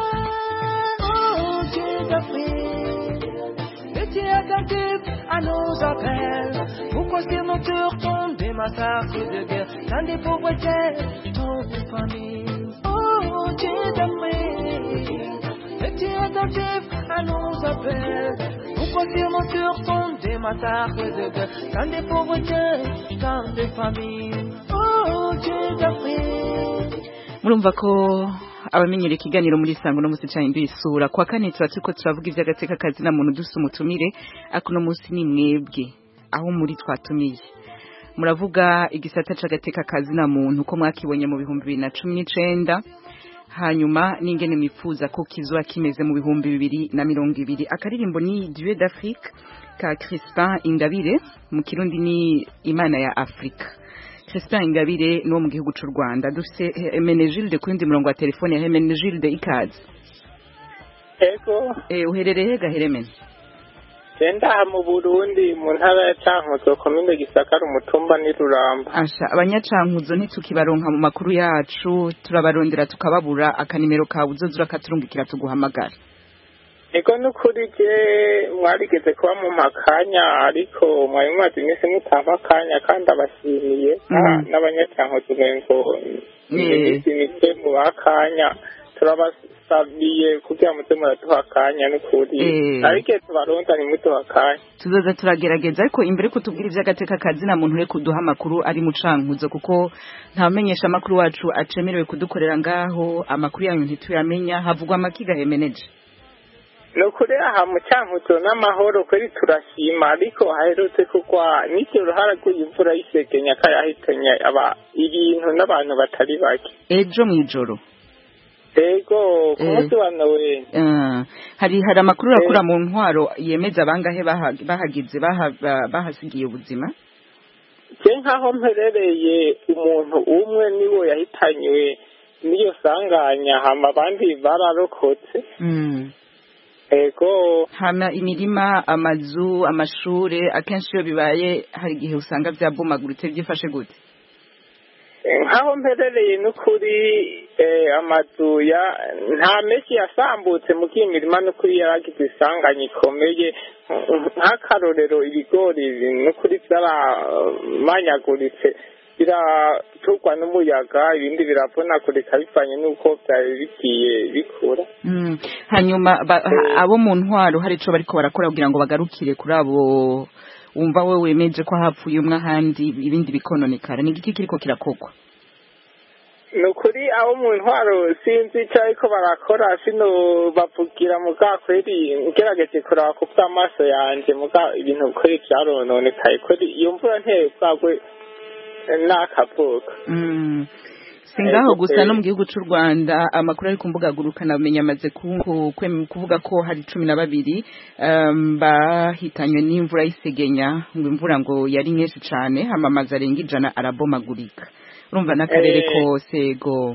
oh Dieu d'Afrique. Tu es attentif à nos appels. Pourquoi sur nos cœurs tombent des massacres de guerre, dans des pauvretés, dans des familles. Oh Dieu d'Afrique, tu es attentif à nos appels. Pourquoi sur nos cœurs tombent des massacres de guerre, dans des pauvretés, dans des familles. Oh Dieu d'Afrique. Murumva ko abamenyere ikiganiro muri sango no musi cyane isura kwa kane tuba turiko turavuga ivy'agateka kazi na muntu dusa umutumire akuno musi ni mwebwe aho muri twatumiye muravuga igisata c'agateka kazi na muntu ko mwakibonye mu bihumbi bibiri na cumi n'icenda hanyuma n'ingene mifuza ko kizoa kimeze mu bihumbi bibiri na mirongo ibiri akaririmbo ni Dieu d'Afrique ka Crispin Ingabire mu Kirundi ni Imana ya Afrika. Crispin Ingabire no mu gihugu cy'u Rwanda dufite Hermenegilde kundi murongo wa telefone ya Hermenegilde ikaze. Ego eh uherereye gaheremene Tenda mu Burundi mu ntara ya Cankuzo komine Gisakara umutumba ni Ruramba. Asha abanyacankuzo ntitukibaronka mu makuru yacu turabarondera tukababura akanimero ka uzozura katurungikira tuguhamagara. Ego nukuri je mwarigeze kuba mu makanya ariko mwayo mwazi mwese mutamba kanya kandi abashimiye n'abanyacankuzo ngo ni mu bakanya turabasabiye kugira muze muratuha akanya n'ukuri ariko tubaronza ni muto akanya tuzoza turagerageza ariko imbere ko tubwira ivy'agateka kazi na muntu reko duha amakuru ari mu cankuzo kuko ntamenyesha amakuru wacu acemerewe kudukorera ngaho amakuru yanyu ntituyamenya havugwa amakiga Hermenegilde. Nukuri aha mu Cankuzo n'amahoro kweri turashima ariko haherutse kugwa n'icyo ruhara rw'imvura y'isegenya kayahitanye aba ibintu n'abantu batari bake ejo mwijoro. Ego kumunsi wa Noel uh, hari hari amakuru rakura mu ntwaro yemeza bangahe bahagize bahasigiye ubuzima. Je nkaho mperereye umuntu umwe niwo yahitanywe niyo sanganya hama abandi bararokotse. Mm. Ego hama imirima amazu amashure akenshi yo bibaye hari gihe usanga byabomaguritse byifashe gute nkaho mperereye n'ukuri amazu ya nta meshi yasambutse mu kimirima n'ukuri yaragize isanganya ikomeye nk'akarorero ibigori n'ukuri byaramanyaguritse biratugwa n'umuyaga ibindi biravunagurika bivanye n'uko byari bigiye bikura. Hanyuma abo mu ntwaro hari ico bariko barakora kugira ngo bagarukire kuri abo wumva we wemeje ko hapfuye umwe ahandi ibindi bikononekara ni igiki kiriko kirakogwa. Nukuri abo mu ntwaro sinzi icyo ariko barakora sino bavugira mu gakweri ngerageje kuraba ku bw'amaso yanje mu ibintu kweri byarononekaye kweri iyo mvura nteye bwagwe nakavuka. Mm. Singaho gusa no mu gihugu cy'u Rwanda amakuru ari kumbuga gurukana bamenya amaze kuvuga ko hari cumi na babiri um, bahitanywe n'imvura y'isegenya ngo imvura ngo yari nyinshi cyane hamamaza arenga ijana arabomagurika urumva n'akarere kose go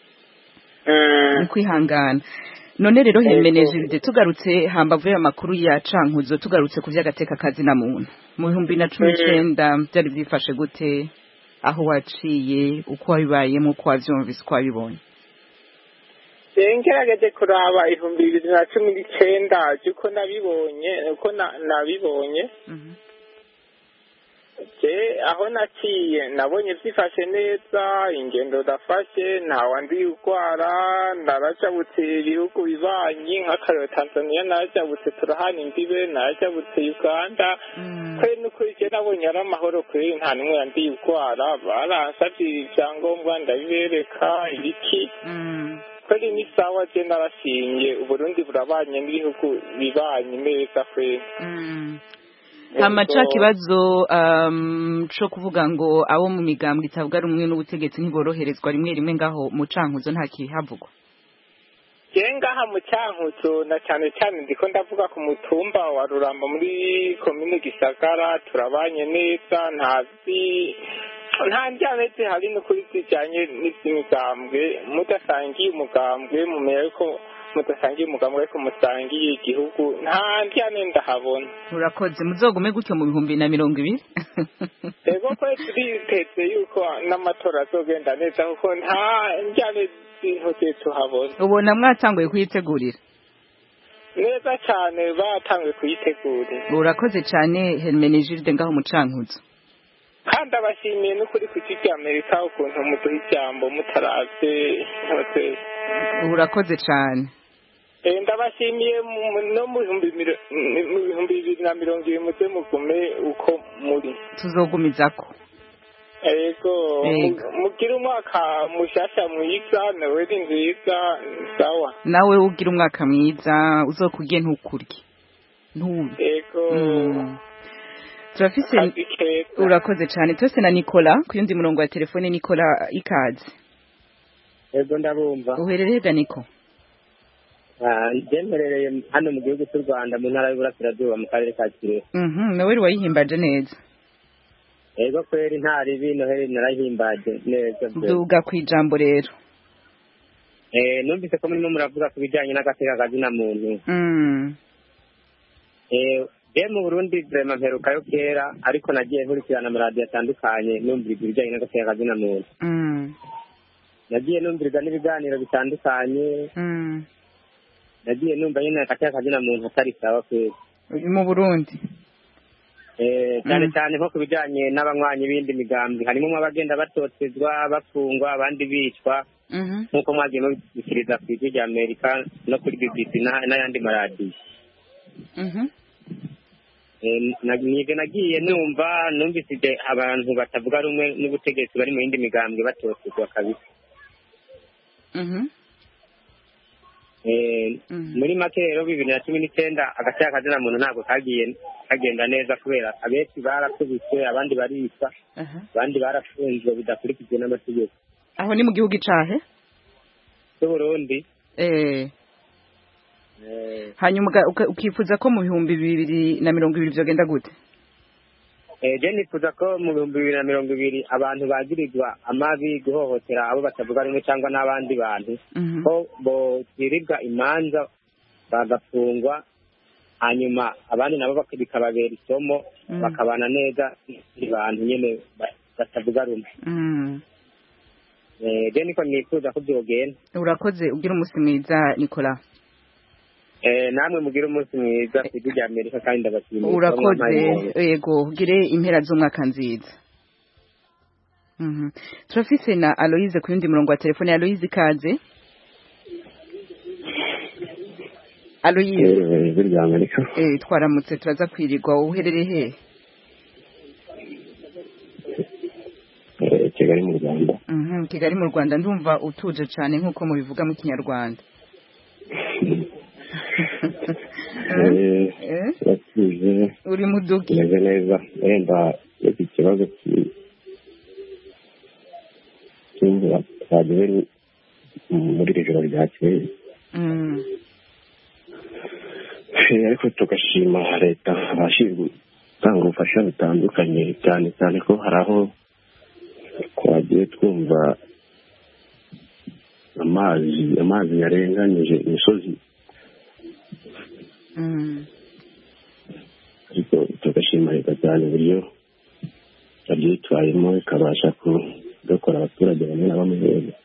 mm. kwihangana none rero Hermenegilde tugarutse hambavu y'amakuru ya Cankuzo tugarutse ku vy'agateka kazi na muntu mu bihumbi na cumi n'icenda byari byifashe gute aho waciye uko wabibayemo uko wavyumvise uko wabibonye. Ngerageje kuraba ibihumbi bibiri na cumi n'icenda uko nabibonye uko nabibonye je aho naciye nabonye byifashe neza ingendo dafashe nta wandi urwara narajabutse ibihugu bibanyi nk'akarere Tanzania narajabutse turahana imbibe narajabutse Uganda kwe n'ukuri je nabonye ari amahoro kuri nta n'umwe yandi urwara baransavye ivyangombwa ndabibereka ibiki kweli ni sawa je narashinye uburundi burabanye n'ibihugu bibanye neza kweli hama ca kibazo um, co kuvuga ngo abo mu migambwe itavuga rumwe n'ubutegetsi ntiboroherezwa rimwe rimwe ngaho mu cankuzo nta kihavugwa je ngaha mu cankuzo na cyane cyane ndiko ndavuga ku mutumba wa Ruramba muri komine Gisagara turabanye neza ntazi nta njyane zihari n'ukuri zijyanye n'iby'imigambwe mudasangiye umugambwe mumenye ko mudasangiye umugambwe ariko musangiye igihugu nta njyane ndahabona urakoze muzogume gutyo mu bihumbi na mirongo ibiri ego ko turiteze yuko n'amatora azogenda neza kuko nta njyane z'intoki tuhabona ubona mwatanguye kuyitegurira neza cyane batanguye kuyitegurira urakoze cyane Hermenegilde ngaho mu cankuzo kandi abashimiye n'ukuri ku giti Amerika ukuntu muduha ijambo mutaravye hoteli urakoze cyane eh ndabashimiye no mu bihumbi bibiri na mirongo ibiri muze mugume uko muri tuzogumizako ego mugira umwaka mushasha mwiza nawe ni nziza sawa nawe ugira umwaka mwiza uzokugiye ntukurye ntubi ego turafise urakoze cyane twese na Nicola ku yundi murongo wa telefone Nicola ikaze ego ndabumva uherereye ga Nico ah ndemerereye hano mu gihugu cy'u Rwanda mu ntara y'Uburasirazuba mu karere ka Kirehe mhm nawe wayihimbaje neza ego kweri ntari bino heri narahimbaje neza duga kwijambo rero eh numvise ko murimo muravuga ku bijyanye n'agateka kazina muntu mm eh je mu Burundi vraiment mperukayo kera ariko nagiye nkurikirana mu radio atandukanye numviriza ibijyanye n'agateka kazina muntu mm nagiye numviriza n'ibiganiro bitandukanye mm nagiye numva nyine agateka kazina muntu atari sawa kweri mu Burundi eh cyane cyane nko kubijyanye n'abanywanyi bindi migambi harimo abagenda batotezwa bafungwa abandi bicwa nkuko mwagiye mubikiriza ku ijwi rya Amerika no kuri B B C n'ayandi maradiyo mhm nige nagiye numva numvise abantu batavuga rumwe n'ubutegetsi bari mu yindi migambwe batotezwa kabisa mhm eh muri make rero bibiri na cumi n'icyenda agateka kazina muntu ntabwo kagiye kagenda neza kubera abenshi barakubiswe abandi baricwa abandi barafunzwe bidakurikijwe n'amategeko aho ni mu gihugu icahe cy'u Burundi eh hanyuma ukifuza ko mu bihumbi bibiri na mirongo ibiri byogenda gute eh je nifuza ko mu bihumbi bibiri na mirongo ibiri abantu bagirirwa amabi guhohotera abo batavuga rumwe cyangwa n'abandi bantu ko bogirirwa imanza bagafungwa hanyuma abandi nabo bikababera isomo bakabana neza abantu nyene batavuga rumwe eh je niko nifuza ko byogenda urakoze ugira umunsi mwiza Nicola eh namwe mugira umunsi mwiza ku ijwi rya Amerika kandi ndabashimiye urakoze yego ugire impera z'umwaka nziza mhm turafise na Aloise ku yundi murongo wa telefone Aloise kaze Aloise ijwi rya Amerika eh twaramutse turaza kwirirwa uherereye he eh Kigali mu Rwanda mhm Kigali mu Rwanda ndumva utuje cyane nkuko mubivuga mu Kinyarwanda eh batuje uri muduki neza neza enda iki kibazo cy'imvura twagiye muri ijoro ryakeye mm ariko tugashima leta abashinzwe gutanga ubufasha butandukanye cyane cyane ko hari aho twagiye twumva amazi amazi yarenganyije imisozi ariko tugashima leta cyane uburyo yabyitwayemo ikabasha kudakora abaturage bamwe na bamwe neza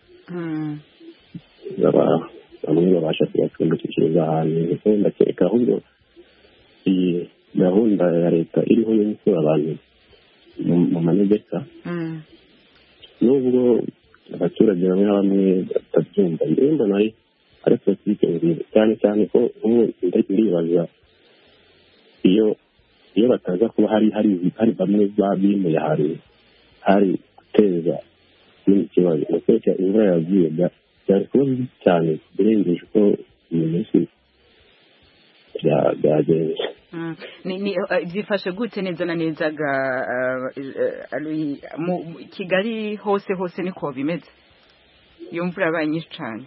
bamwe babasha kubacumbikishiriza ahantu ndetse ndakeka ahubwo iyi gahunda ya leta iriho yo gukura abantu mu manegeka nubwo abaturage bamwe na bamwe batabyumva njyewe mbona ari ari politike nziza cyane cyane ko umwe ndibaza iyo iyo bataza kuba hari hari hari bamwe babimuye hari hari guteza n'ikibazo ndetse imvura yagiye byari kuba bibi cyane birengeje uko uyu munsi byagenze. byifashe gute neza na neza ga mu Kigali hose hose niko bimeze iyo mvura yabaye nyinshi cyane?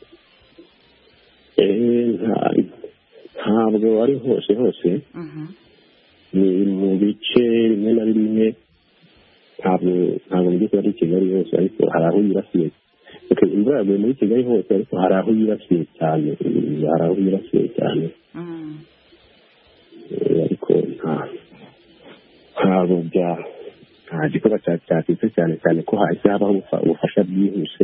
ntabwo ari hose hose, ni mu bice bimwe na bimwe, ntabwo ntabwo mu by'ukuri ari Kigali hose, ariko hari aho yibasiye. imvura yaguye muri Kigali hose, ariko hari aho yibasiye cyane, hari aho yibasiye cyane, ariko nta ntabwo bya nta gikorwa cyatitse cyane cyane ko hahise habaho ubufasha bwihuse.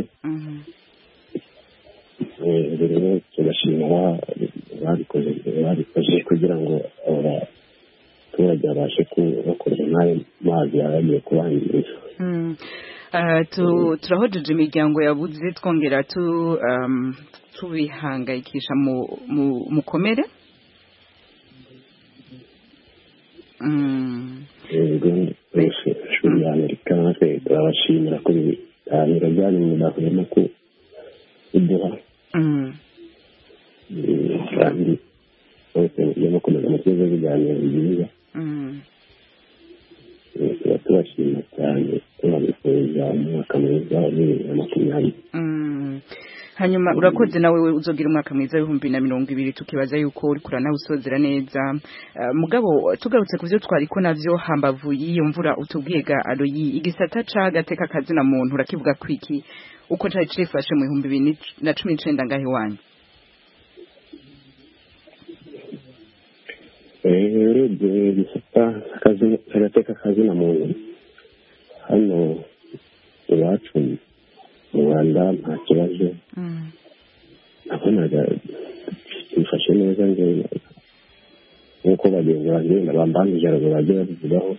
rero tugashimira babikoze babikoze kugira ngo abaturage babashe kubakorera n'ayo mazi yagiye kubangiriza. turahojeje imiryango yabuze, twongera tubihangayikisha mukomere. ishuri rya Amerika natwe turabashimira ko ibiganiro byanyu mudahwema kuduha, kandi bose iyo mukomeza mutuze ibiganiro byiza, tuba tubashima cyane, tubabifuriza umwaka mwiza wa bibiri na makumyabiri. hanyuma urakoze nawe uzogira umwaka mwiza w'ibihumbi na mirongo ibiri, tukibaza yuko uri kurana usozera neza. Mugabo tugarutse ku byo twariko navyo hambavu y'iyo mvura utubwiye ga Aloyi, igisata c'agateka kazina muntu urakivuga kwiki uko cari cifashe mu bihumbi bibiri na cumi n'icenda ngahe wanyu? urebye igisata agateka kazina muntu hano iwacu mu Rwanda nta kibazo, nabonaga bifashe neza nk'uko bagenzi banjye bambangije haruguru bagiye babivugaho,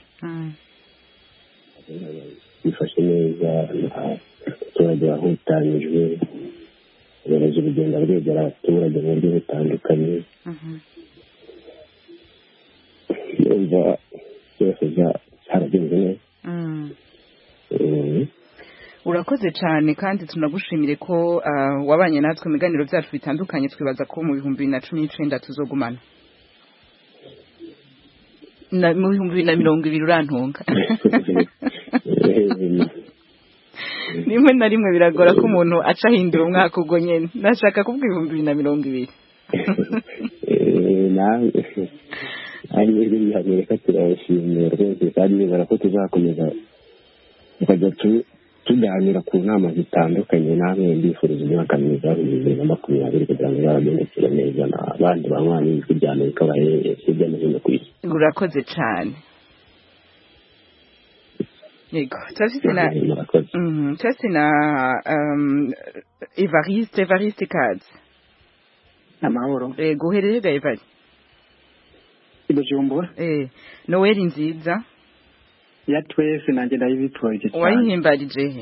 bifashe neza, abaturage bahutanyijwe, ubuyobozi bugenda bwegera abaturage mu buryo butandukanye, yumva byose byaragenze neza. Urakoze cyane kandi tunagushimire ko wabanye natwe mu biganiro byacu bitandukanye. Twibaza ko mu bihumbi bibiri na cumi n'icenda tuzogumana, mu bihumbi bibiri na mirongo ibiri urantunga. rimwe na rimwe biragora ko umuntu aca ahindura umwaka ubwo nyene. Nashaka kuvuga ibihumbi bibiri na mirongo ibiri. ari biri Amerika turabashimira rwose, kandi nizera ko tuzakomeza tukajya tuganira ku nama zitandukanye. namwe mbifuriza umwaka mwiza wa bibiri na makumyabiri kugira ngo bagendekere neza n'abandi banywanyi b'ijwi rya Amerika baherereye hirya no hino ku isi. Urakoze cyane. Yego, turafite na turafite na Evariste Evariste Kazi. Amahoro. Yego, uherereye ga Evari? Ibujumbura. Eh, Noel nziza. Ya twese nanjye ndayibipfurije cyane. Wayihimbarije he?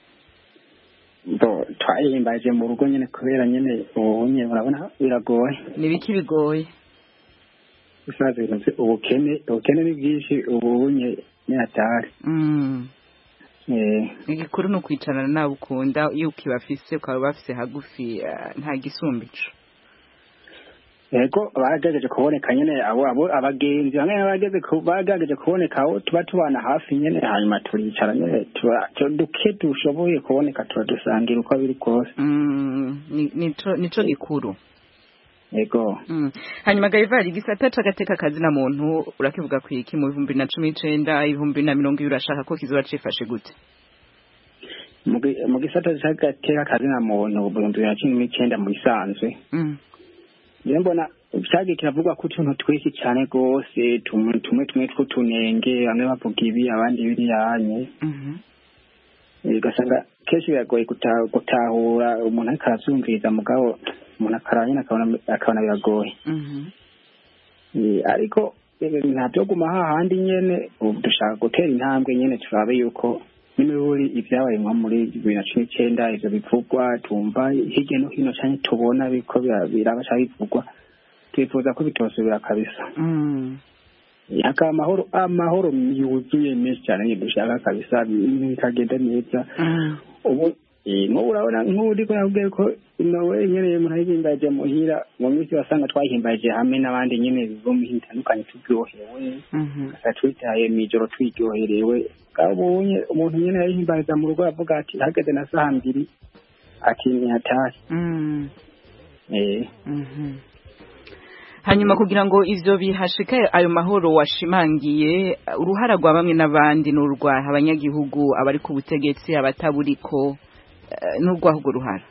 Bo twayihimbaje mu rugo nyene kubera nyene ubunye urabona biragoye. Nibiki bigoye? Usaze bironse ubukene, ubukene ni bwinshi ubunye ni atari. Mm. Eh, igikuru no kwicarana nabo ukunda, iyo ukibafise ukaba bafise hagufi nta gisumbico. Yego bagerageje kuboneka nyene abo abo abagenzi bamwe bageze bagerageje kuboneka aho tuba tubana hafi nyene, hanyuma turicara nyene duke dushoboye kuboneka turadusangira uko biri kose. Mm, nico nico gikuru. Yego. Mm. Hanyuma Gaivari, igisata c'agateka kazina muntu urakivuga kwiki mu bihumbi na cumi n'icenda ibihumbi na mirongo ibiri urashaka ko kizoba cifashe gute? Mu gisata c'agateka kazina muntu mu bihumbi na cumi n'icenda mu isanzwe. Mm. Mbona cyagi kiravugwa ko tuntu twese cyane gose, tumwe tumwe tumwe tw'utunenge, bamwe bavuga ibi abandi biri yanye. Mhm. Eh, gasanga keshi biragoye gutahura umuntu akavyumviriza mugabo umuntu akaranye akabona akabona biragoye. Mhm. Eh, ariko ntabyo guma hahandi nyene dushaka gutera intambwe nyene turabe yuko nimuri ibyabaye nko muri bibiri na cumi n'icenda ivyo bivugwa tumva hirya no hino cyane tubona biko biraba cyane bivugwa, twifuza ko bitosubira kabisa. Mm. Yaka amahoro amahoro yuzuye menshi cyane dushaka kabisa bikagenda neza. Mm. Ubu nk'ubu urabona nk'uri ko nakubwiye ko nowe nyene murahimbaje muhira mu minsi wasanga twahimbaje hamwe n'abandi nyene bo mu hitandukanye turyohewe asa twitaye mw'ijoro twiryoherewe kabonye umuntu nyene yahimbariza mu rugo avuga ati hageze na saa mbiri ati ntihatahe eh hanyuma kugira ngo ivyo bihashike ayo mahoro washimangiye uruhara rwa bamwe n'abandi n'urwaha abanyagihugu abari ku butegetsi abataburiko n'urwaho ruhara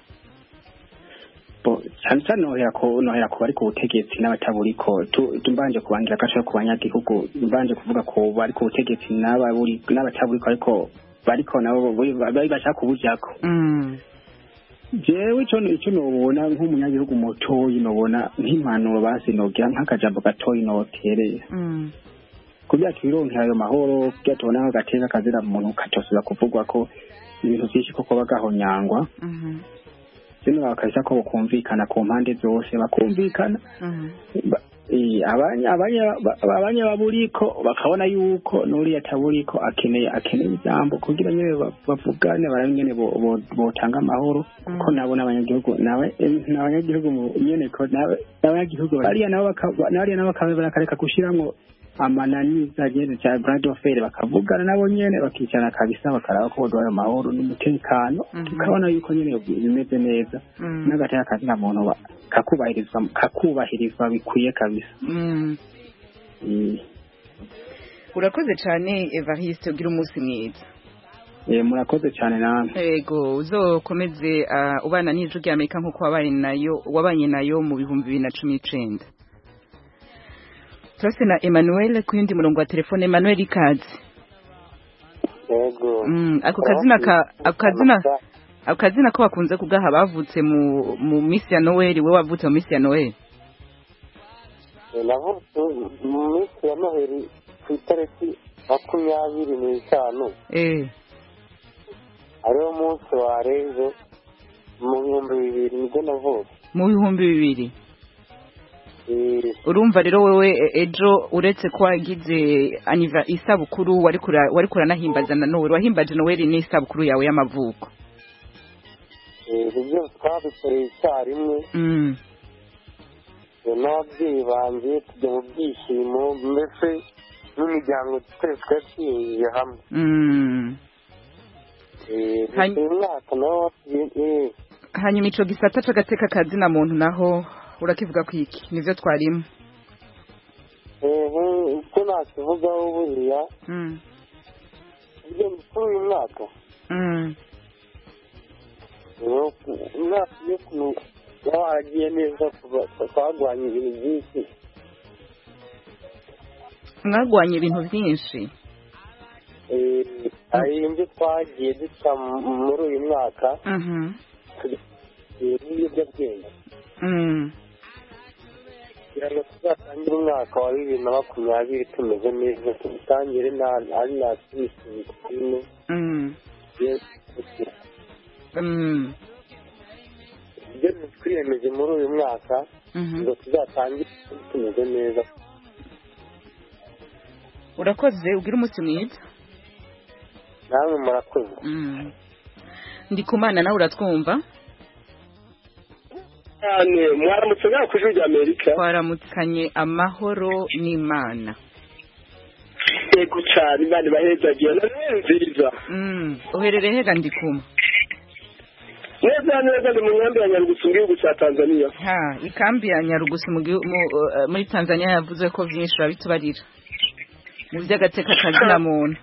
cyane cyane nohera ko nohera ko bari ku butegetsi n'abataburiko tumbanje kubangira gace ku banyagihugu mbanje kuvuga ko bari ku butegetsi n'ababuri n'abataburiko ariko bariko nabo bari bashaka kubujako jewe ico ico nobona nk'umunyagihugu mutoyi nobona nk'impanuro basinogira nk'akajambo gatoyi notereye kugira twironkera ayo mahoro kugira tubona nk'agateka kazira muntu katosubira kuvugwa ko ibintu vyinshi koko bagahonyangwa sino bakasha ko bakumvikana ku mpande zose bakumvikana abanya abanya abanya baburiko bakabona yuko nuri yataburiko akeneye akeneye ijambo kugira nyene bavugane baranyene botanga amahoro ko nabo n'abanyagihugu nawe n'abanyagihugu nyene ko nawe n'abanyagihugu bariya nabo bariya nabo bakabe barakareka gushiramwo amananiza agenda cya brand offer bakavugana nabo nyene bakicana kabisa bakaraba ko bodoya amahoro n'umutekano tukabona yuko nyene bimeze neza n'agateka kazi na muntu kakubahirizwa kakubahirizwa bikwiye kabisa urakoze cyane Evariste ugira umunsi mwiza eh murakoze cyane namwe yego uzokomeze ubana n'ijwi rya Amerika nkuko wabaye nayo wabanye nayo mu bihumbi bibiri na cumi n'icenda Turase na Emmanuel ku yindi murongo wa telefone. Emmanuel ikaze. Yego. Mm, ako kazina ka akazina akazina ko bakunze kugaha bavutse mu mu misi ya Noel, we wavutse mu misi ya Noel. Navutse mu misi ya Noel ku itariki makumyabiri n'itanu. Eh. Ariwo munsi wa rezo mu bihumbi bibiri nibwo navutse. Mu bihumbi bibiri. Urumva rero wewe ejo uretse ko wagize aniva isabukuru wari kura wari kuranahimbaza na Noel wahimbaje Noel ni isabukuru yawe y'amavuko eh ibyo twabikoreye icyarimwe mm n'ababyeyi banjye tujya mu byishimo mbese n'imiryango twese twiye hamwe mm eh hanyuma hanyuma ico gisata c'agateka kazi na muntu naho urakivuga kwiki nivyo twarimo eh uko nakivugaho buriya mm ibyo muri uyu mwaka mm umwaka yo kuno wagiye neza twagwanye ibintu byinshi mwagwanye ibintu byinshi eh ari ibyo twagiye duca muri uyu mwaka mhm n'ibiyobyabwenge mm kugira ngo tuzatangire umwaka wa bibiri na makumyabiri tumeze neza tutangire ari na twishimye mm mm ibyo twiyemeje muri uyu mwaka ngo tuzatangire tumeze neza. Urakoze ugira umunsi mwiza. Nawe murakoze. mm ndi kumana nawe uratwumva cyane mwaramutse ngaho ku ijwi rya Amerika twaramutsanye amahoro n'Imana yego cyane Imana ibahezagiye nziza mm uherereye hega ndi kuma neza neza ndi mu nkambi ya Nyarugusu mu gihugu cya Tanzania ha ikambi ya Nyarugusu muri Tanzania yavuze ko byinshi babitubarira mu by'agateka kazi na muntu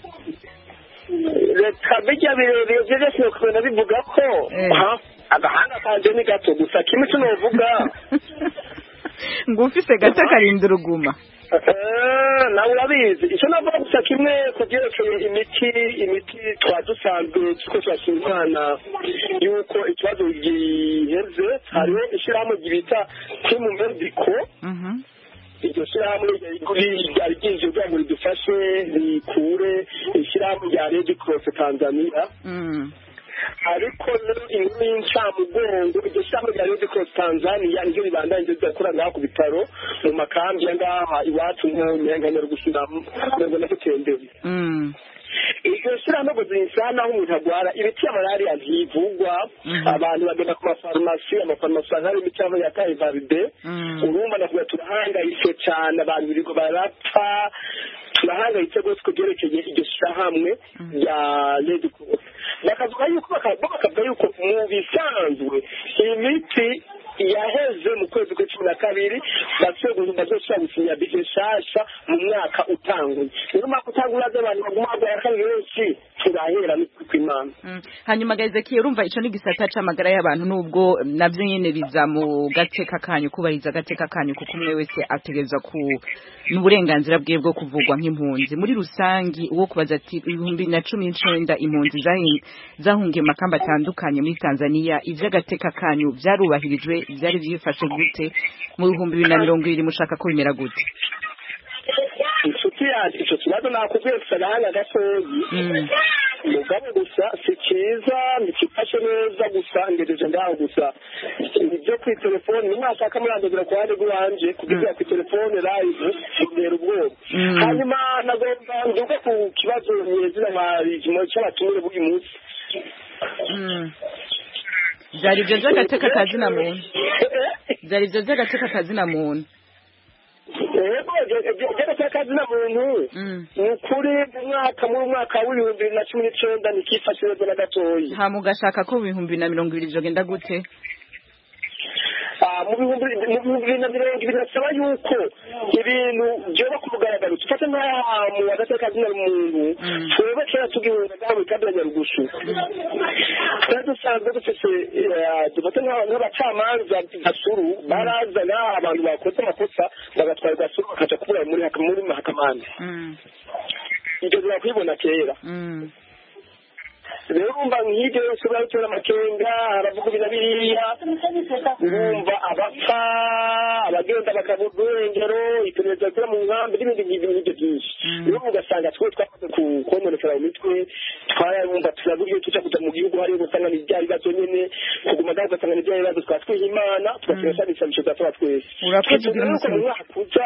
reka bijya birebe byose no kubona bivuga ko agahanga kanje ni gato gusa kimwe cyo novuga ngo ufite gato karinda uruguma eh nawe urabizi icyo navuga gusa kimwe kugerekeye imiti imiti twadusanzwe tuko twashimana yuko ikibazo giheze hariho ishyirahamwe gibita Team Medical mhm iryo shyirahamwe ryari ryinjiye kugira ngo ridufashe rikure ishyirahamwe rya Red Cross Tanzania ariko inkuru y'incamugongo iryo shyirahamwe rya Red Cross Tanzania niryo ribandanyije ridakora ngaha ku bitaro mu makambi ya ngaha iwacu nka Nyarugusu ngo na Gutembere izo shyirahamwe ngo zinsana aho umuntu agwara imiti ya malariya ntivugwa abantu bagenda ku mafarumasi amafarumasi hari imiti ya tayivaride urumva navuga turahangayitse cyane abantu birirwa barapfa turahangayitse rwose ku byerekeye iryo shyirahamwe rya Red Cross bakavuga yuko bakavuga yuko mu bisanzwe imiti yaheze mu kwezi kwa cumi na kabiri basegura bazosubira gusinya bije nshasha mu mwaka utanguye rero umwaka utanguye abantu baguma bagwara kandi benshi turahera kw'Imana hanyuma Gaezekiel urumva ico ni gisata c'amagara y'abantu nubwo navyo nyene biza mu gateka kanyu kubahiriza gateka kanyu kuko umwe wese ategerezwa ku n'uburenganzira bwe bwo kuvugwa nk'impunzi muri rusangi uwo kubaza ati ibihumbi na cumi n'icenda impunzi zahungiye makamba atandukanye muri Tanzania ivy'agateka kanyu vyarubahirijwe byari byifashe gute mu bihumbi bibiri na mirongo ibiri mushaka ko bimera gute inshuti yanjye icyo kibazo nakubwiye gusa agahanga gatoyi mugabo gusa si cyiza ntikifashe neza gusa ngejeje ngaho gusa ibyo ku telefone nimwashaka murandagura ku ruhande rw'iwanje kugira ku telefone live bintera ubwoba hanyuma nagomba nduge ku kibazo nyezina mwarijimo cy'abatumire b'uyu munsi byari ibyo by'agateka kazina muntu byari ibyo by'agateka kazina muntu yego by'agateka kazina muntu ni ukuri mu mwaka mu mwaka w'ibihumbi bibiri na cumi n'icyenda ntikifashe neza na gatoya ha mugashaka ko ibihumbi na mirongo ibiri byogenda gute mu bihumbi bibiri na mirongo ibiri nasaba yuko ibintu byoba ku mugaragaro dufate nk'ahantu agateka kazina muntu twebwe kera tugihunga ngaho ikabira nyarugushu twari dusanzwe dufise dufate nk'abacamanza gasuru barazana abantu bakoze amakosa bagatwara gasuru bakaja kubura muri muri mahakamani ibyo birakwibona kera rero urumva nk'ibyo yose urabitera amakenga aravuga ibintu biriya urumva abapfa abagenda bakabura urengero iperereza rikora mu nkambi n'ibindi ngibyo byinshi rero ugasanga twe twamaze kononekera mu mitwe twarumva turabura iyo tuja kuja mu gihugu hariyo ugasanga ni bya bibazo nyene kuguma ngaho ugasanga ni bya bibazo twaba twiha imana tugasenga n'ibisabisho bya tuba twese urakoze ugira umusoro mu mwaka uza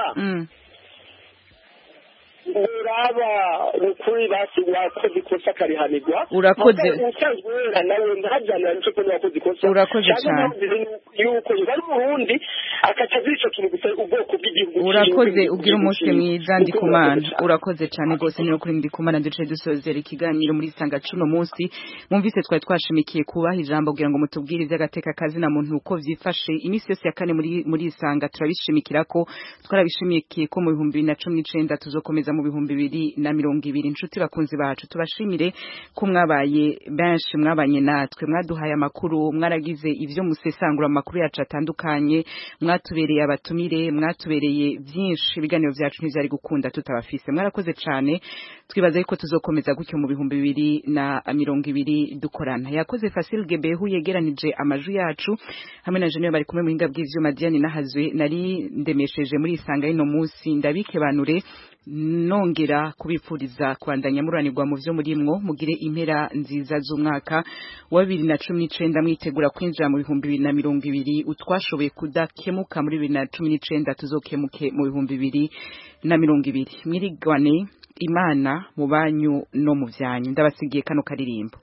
uraba ukuri basi wakoze ikosa karihanirwa urakoze usanzwe wera nawe ndajana nico ko wakoze ikosa urakoze cyane yuko bari mu Burundi akaca zico kintu gusa ubwoko bw'igihugu urakoze ugira umunsi mwiza ndi kumana urakoze cyane gose niyo kuri ndi kumana duce dusozera ikiganiro muri sanga cuno munsi mwumvise twari twashimikiye kubaha ijambo kugira ngo mutubwire iby'agateka kazi na muntu uko vyifashe imisi yose ya kane muri muri sanga turabishimikira ko twarabishimikiye ko mu bihumbi bibiri na cumi n'icenda tuzokomeza mu bihumbi bibiri na mirongo ibiri inshuti bakunzi bacu tubashimire ko mwabaye benshi mwabanye natwe mwaduhaye amakuru mwaragize ivyo musesangura amakuru yacu atandukanye mwatubereye abatumire mwatubereye byinshi ibiganiro byacu ntivyari gukunda tutabafise mwarakoze cyane twibaza yuko tuzokomeza gutyo mu bihumbi bibiri na mirongo ibiri dukorana yakoze Fasil Gebehu yegeranije amaju yacu hamwe na Jennifer bari kumwe mu hinga bw'ivyuma Diane nahazwe nari ndemesheje muri isanga ino munsi ndabike banure nongera kubipfuriza kwandanya muranirwa mu vyo murimwo mugire impera nziza z'umwaka wa bibiri na cumi n'icenda mwitegura kwinjira mu bihumbi bibiri na mirongo ibiri utwashoboye kudakemuka muri bibiri na cumi n'icenda tuzokemuke mu bihumbi bibiri na mirongo ibiri mwirigwane Imana mu banyu no mu vyanyu ndabasigiye kano karirimbo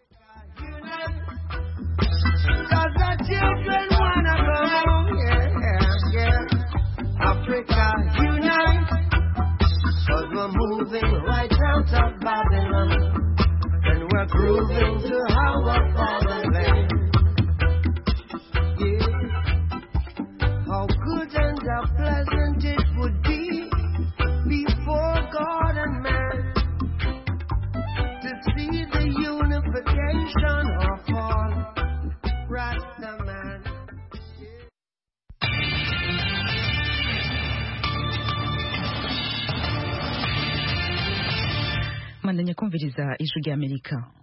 Cause we're moving right out of Babylon, and we're grooving to our fatherland. Yeah, how good and how pleasant it would be before God and man to see the unification of all Rasta man. Mandanya kumviriza ijwi ry'Amerika.